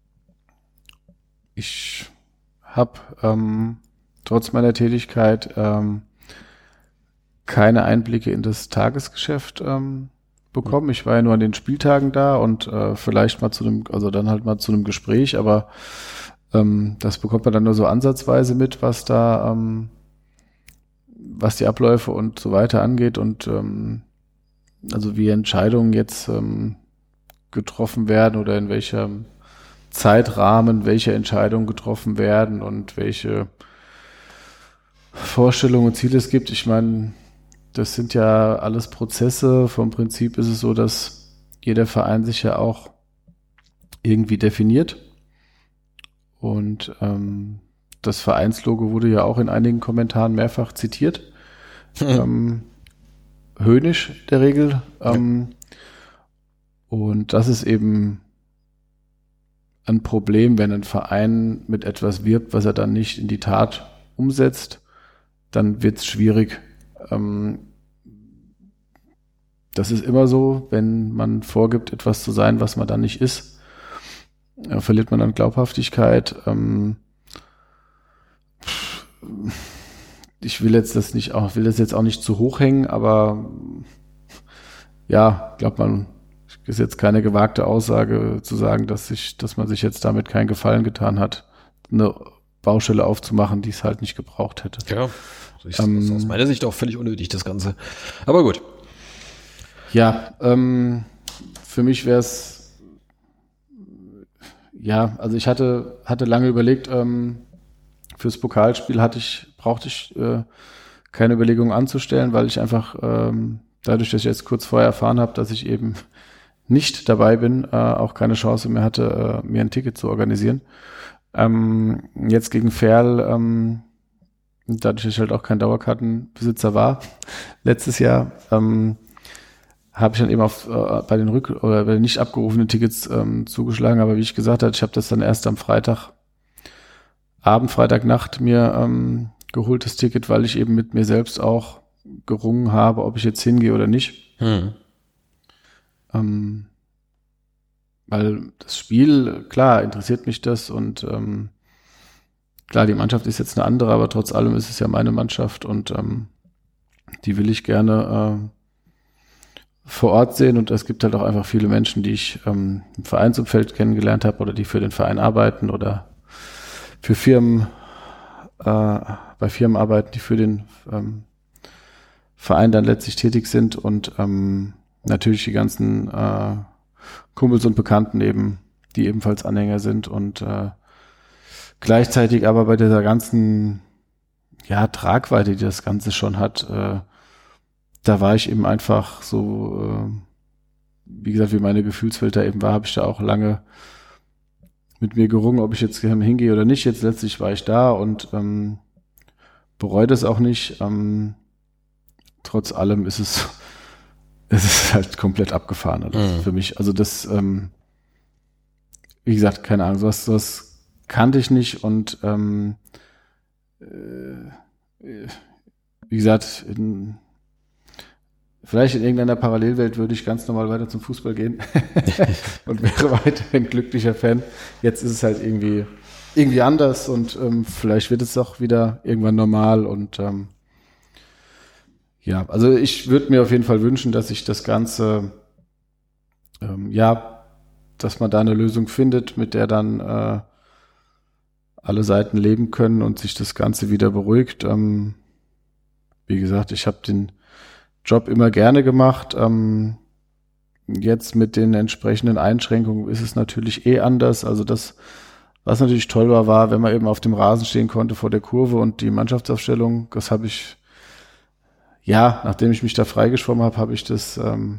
ich habe ähm, trotz meiner Tätigkeit ähm, keine Einblicke in das Tagesgeschäft ähm, bekommen. Ich war ja nur an den Spieltagen da und äh, vielleicht mal zu einem, also dann halt mal zu einem Gespräch, aber ähm, das bekommt man dann nur so ansatzweise mit, was da, ähm, was die Abläufe und so weiter angeht und ähm, also wie Entscheidungen jetzt ähm, getroffen werden oder in welchem Zeitrahmen welche Entscheidungen getroffen werden und welche Vorstellungen und Ziele es gibt. Ich meine, das sind ja alles Prozesse. Vom Prinzip ist es so, dass jeder Verein sich ja auch irgendwie definiert. Und ähm, das Vereinslogo wurde ja auch in einigen Kommentaren mehrfach zitiert. Hm. Ähm, höhnisch der Regel. Ähm, ja. Und das ist eben ein Problem, wenn ein Verein mit etwas wirbt, was er dann nicht in die Tat umsetzt, dann wird es schwierig. Ähm, das ist immer so, wenn man vorgibt, etwas zu sein, was man dann nicht ist, äh, verliert man dann Glaubhaftigkeit. Ähm, ich will jetzt das nicht auch, will das jetzt auch nicht zu hoch hängen, aber ja, ich glaube, man ist jetzt keine gewagte Aussage zu sagen, dass sich, dass man sich jetzt damit keinen Gefallen getan hat, eine Baustelle aufzumachen, die es halt nicht gebraucht hätte. Ja, also ich, ähm, das ist aus meiner Sicht auch völlig unnötig, das Ganze. Aber gut. Ja, ähm, für mich wäre es, ja, also ich hatte hatte lange überlegt, ähm, fürs Pokalspiel hatte ich brauchte ich äh, keine Überlegung anzustellen, weil ich einfach ähm, dadurch, dass ich jetzt kurz vorher erfahren habe, dass ich eben nicht dabei bin, äh, auch keine Chance mehr hatte, äh, mir ein Ticket zu organisieren. Ähm, jetzt gegen Ferl, ähm, dadurch, dass ich halt auch kein Dauerkartenbesitzer war, letztes Jahr, ähm, habe ich dann eben auf äh, bei den Rück- oder bei den nicht abgerufenen Tickets ähm, zugeschlagen. Aber wie ich gesagt habe, ich habe das dann erst am Freitag, Abend, Freitagnacht mir ähm, geholt, das Ticket, weil ich eben mit mir selbst auch gerungen habe, ob ich jetzt hingehe oder nicht. Hm. Ähm, weil das Spiel, klar, interessiert mich das und ähm, klar, die Mannschaft ist jetzt eine andere, aber trotz allem ist es ja meine Mannschaft und ähm, die will ich gerne äh, vor Ort sehen und es gibt halt auch einfach viele Menschen, die ich ähm, im Vereinsumfeld kennengelernt habe oder die für den Verein arbeiten oder für Firmen, äh, bei Firmen arbeiten, die für den ähm, Verein dann letztlich tätig sind und ähm, natürlich die ganzen äh, Kumpels und Bekannten eben, die ebenfalls Anhänger sind und äh, gleichzeitig aber bei dieser ganzen ja Tragweite, die das Ganze schon hat, äh, da war ich eben einfach so, äh, wie gesagt, wie meine Gefühlswelt da eben war, habe ich da auch lange mit mir gerungen, ob ich jetzt hingehe oder nicht. Jetzt letztlich war ich da und ähm, bereue das auch nicht. Ähm, trotz allem ist es, es ist halt komplett abgefahren alles Mhm. für mich. Also das, ähm, wie gesagt, keine Ahnung, sowas, sowas kannte ich nicht und ähm, äh, wie gesagt, in, vielleicht in irgendeiner Parallelwelt würde ich ganz normal weiter zum Fußball gehen und wäre weiterhin glücklicher Fan. Jetzt ist es halt irgendwie irgendwie anders und ähm, vielleicht wird es auch wieder irgendwann normal und ähm, ja, also ich würde mir auf jeden Fall wünschen, dass sich das Ganze ähm, ja, dass man da eine Lösung findet, mit der dann äh, alle Seiten leben können und sich das Ganze wieder beruhigt. Ähm, wie gesagt, ich habe den Job immer gerne gemacht. Ähm, jetzt mit den entsprechenden Einschränkungen ist es natürlich eh anders. Also das, was natürlich toll war, war, wenn man eben auf dem Rasen stehen konnte vor der Kurve und die Mannschaftsaufstellung, das habe ich, ja, nachdem ich mich da freigeschwommen habe, habe ich das, ähm,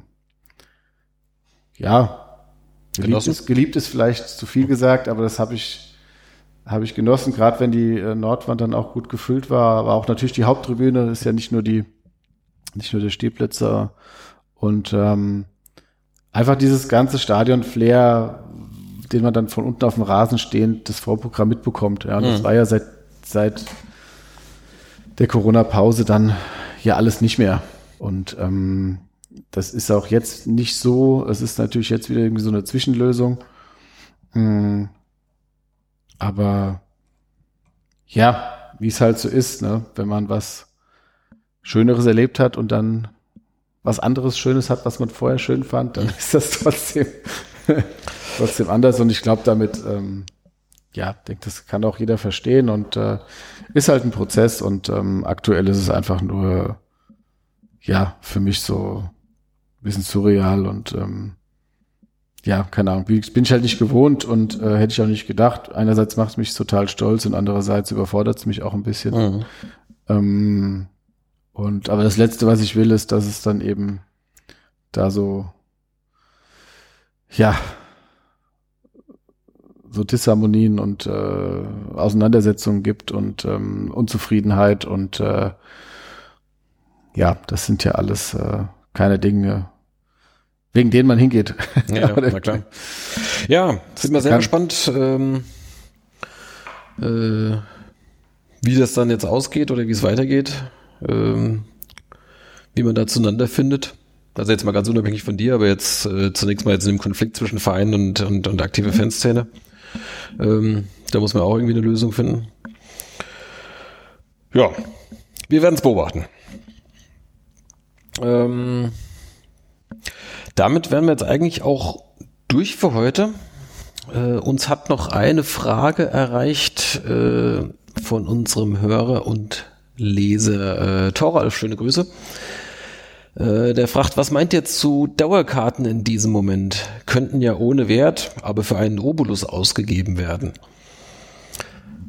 ja, geliebt ist, geliebt ist vielleicht zu viel gesagt, aber das habe ich, habe ich genossen, gerade wenn die äh, Nordwand dann auch gut gefüllt war, aber auch natürlich die Haupttribüne, das ist ja nicht nur die nicht nur der Stehplätze und ähm, einfach dieses ganze Stadion-Flair, den man dann von unten auf dem Rasen stehend das Vorprogramm mitbekommt. Ja, und das Mhm. war ja seit seit der Corona-Pause dann ja alles nicht mehr. Und ähm, das ist auch jetzt nicht so. Es ist natürlich jetzt wieder irgendwie so eine Zwischenlösung. Mhm. Aber ja, wie es halt so ist, ne, wenn man was Schöneres erlebt hat und dann was anderes Schönes hat, was man vorher schön fand, dann ist das trotzdem trotzdem anders. Und ich glaube damit, ähm, ja, denke, das kann auch jeder verstehen und äh, ist halt ein Prozess und ähm, aktuell ist es einfach nur, ja, für mich so ein bisschen surreal und ähm, ja, keine Ahnung, bin ich halt nicht gewohnt und äh, hätte ich auch nicht gedacht. Einerseits macht es mich total stolz und andererseits überfordert es mich auch ein bisschen. Mhm. Ähm, Und aber das Letzte, was ich will, ist, dass es dann eben da so, ja, so Disharmonien und äh, Auseinandersetzungen gibt und ähm, Unzufriedenheit und äh, ja, das sind ja alles äh, keine Dinge, wegen denen man hingeht. Ja, ja, na klar. Ja, sind wir sehr Kann- gespannt, ähm, äh, wie das dann jetzt ausgeht oder wie es weitergeht. Ähm, wie man da zueinander findet. Also jetzt mal ganz unabhängig von dir, aber jetzt äh, zunächst mal jetzt in dem Konflikt zwischen Verein und, und, und aktive Fanszene. Ähm, da muss man auch irgendwie eine Lösung finden. Ja, wir werden es beobachten. Ähm, damit wären wir jetzt eigentlich auch durch für heute. Äh, uns hat noch eine Frage erreicht äh, von unserem Hörer und Leser äh, Thoralf, schöne Grüße. Äh, der fragt, was meint ihr zu Dauerkarten in diesem Moment? Könnten ja ohne Wert, aber für einen Obolus ausgegeben werden.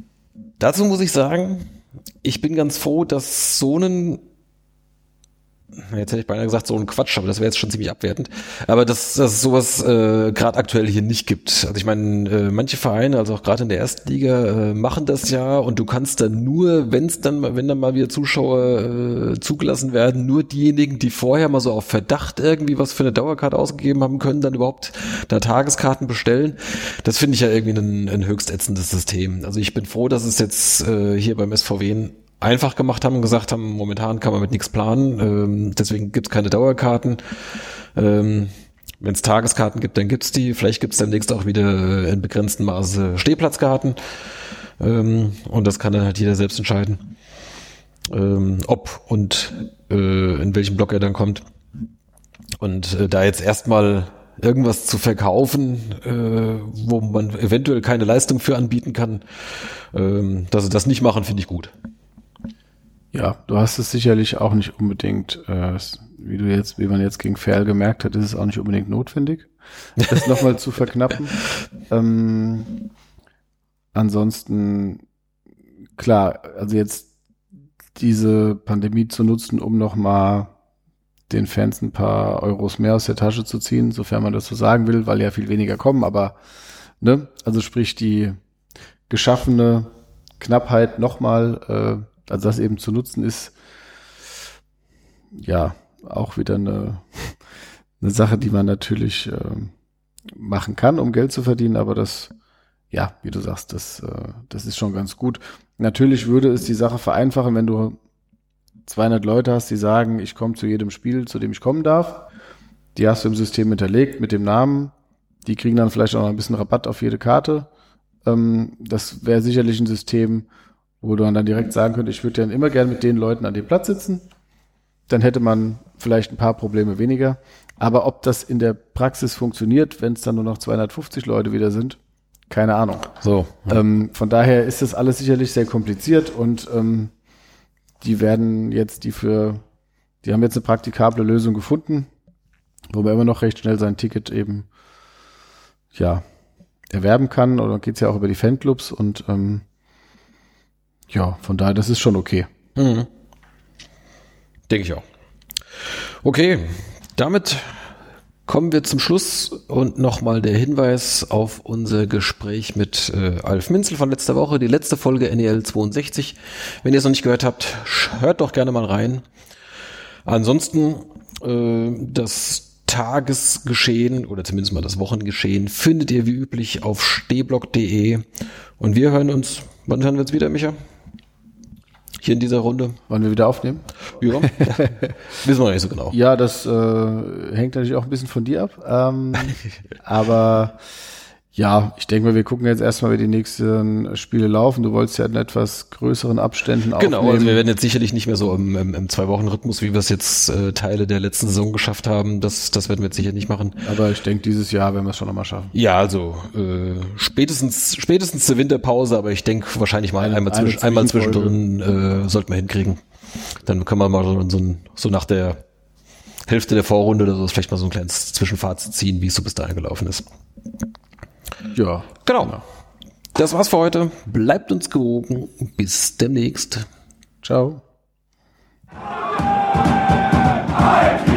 Dazu muss ich sagen, ich bin ganz froh, dass so ein jetzt hätte ich beinahe gesagt, so ein Quatsch, aber das wäre jetzt schon ziemlich abwertend. Aber dass das sowas äh, gerade aktuell hier nicht gibt. Also ich meine, äh, manche Vereine, also auch gerade in der ersten Liga, äh, machen das ja und du kannst dann nur, wenn es dann mal, wenn dann mal wieder Zuschauer äh, zugelassen werden, nur diejenigen, die vorher mal so auf Verdacht irgendwie was für eine Dauerkarte ausgegeben haben, können dann überhaupt da Tageskarten bestellen. Das finde ich ja irgendwie ein, ein höchst ätzendes System. Also ich bin froh, dass es jetzt äh, hier beim S V W einfach gemacht haben und gesagt haben, momentan kann man mit nichts planen, ähm, deswegen gibt's keine Dauerkarten. Ähm, wenn es Tageskarten gibt, dann gibt's die. Vielleicht gibt's demnächst auch wieder in begrenztem Maße Stehplatzkarten. Ähm, und das kann dann halt jeder selbst entscheiden, ähm, ob und äh, in welchem Block er dann kommt. Und äh, da jetzt erstmal irgendwas zu verkaufen, äh, wo man eventuell keine Leistung für anbieten kann, ähm, dass sie das nicht machen, finde ich gut. Ja, du hast es sicherlich auch nicht unbedingt, äh, wie du jetzt, wie man jetzt gegen Ferl gemerkt hat, ist es auch nicht unbedingt notwendig, das nochmal zu verknappen. Ähm, ansonsten, klar, also jetzt diese Pandemie zu nutzen, um nochmal den Fans ein paar Euros mehr aus der Tasche zu ziehen, sofern man das so sagen will, weil ja viel weniger kommen, aber, ne, also sprich die geschaffene Knappheit nochmal, äh, also das eben zu nutzen ist, ja, auch wieder eine, eine Sache, die man natürlich äh, machen kann, um Geld zu verdienen, aber das, ja, wie du sagst, das, äh, das ist schon ganz gut. Natürlich würde es die Sache vereinfachen, wenn du zweihundert Leute hast, die sagen, ich komme zu jedem Spiel, zu dem ich kommen darf. Die hast du im System hinterlegt mit dem Namen. Die kriegen dann vielleicht auch noch ein bisschen Rabatt auf jede Karte. Ähm, das wäre sicherlich ein System, wo du dann direkt sagen könntest, ich würde dann immer gern mit den Leuten an dem Platz sitzen. Dann hätte man vielleicht ein paar Probleme weniger. Aber ob das in der Praxis funktioniert, wenn es dann nur noch zweihundertfünfzig Leute wieder sind, keine Ahnung. So. Ähm, von daher ist das alles sicherlich sehr kompliziert und ähm, die werden jetzt die für, die haben jetzt eine praktikable Lösung gefunden, wo man immer noch recht schnell sein Ticket eben, ja, erwerben kann. Oder geht's ja auch über die Fanclubs und ähm, ja, von daher, das ist schon okay. Mhm. Denke ich auch. Okay, damit kommen wir zum Schluss und nochmal der Hinweis auf unser Gespräch mit äh, Alf Minzel von letzter Woche, die letzte Folge N E L zweiundsechzig. Wenn ihr es noch nicht gehört habt, hört doch gerne mal rein. Ansonsten äh, das Tagesgeschehen oder zumindest mal das Wochengeschehen findet ihr wie üblich auf stehblock punkt de und wir hören uns, wann hören wir uns wieder, Micha? Hier in dieser Runde. Wollen wir wieder aufnehmen? Ja, wissen wir nicht so genau. Ja, das äh, hängt natürlich auch ein bisschen von dir ab. Ähm, aber ja, ich denke mal, wir gucken jetzt erstmal, wie die nächsten Spiele laufen. Du wolltest ja in etwas größeren Abständen aufnehmen. Genau, also wir werden jetzt sicherlich nicht mehr so im, im, im Zwei-Wochen-Rhythmus, wie wir es jetzt äh, Teile der letzten Saison geschafft haben. Das, das werden wir jetzt sicher nicht machen. Aber ich denke, dieses Jahr werden wir es schon nochmal schaffen. Ja, also äh, spätestens spätestens zur Winterpause, aber ich denke wahrscheinlich mal eine, einmal, eine zwischen, einmal zwischendrin äh, sollten wir hinkriegen. Dann können wir mal so, so, so nach der Hälfte der Vorrunde oder so vielleicht mal so ein kleines Zwischenfazit ziehen, wie es so bis dahin gelaufen ist. Ja. Genau. Das war's für heute. Bleibt uns gewogen. Bis demnächst. Ciao.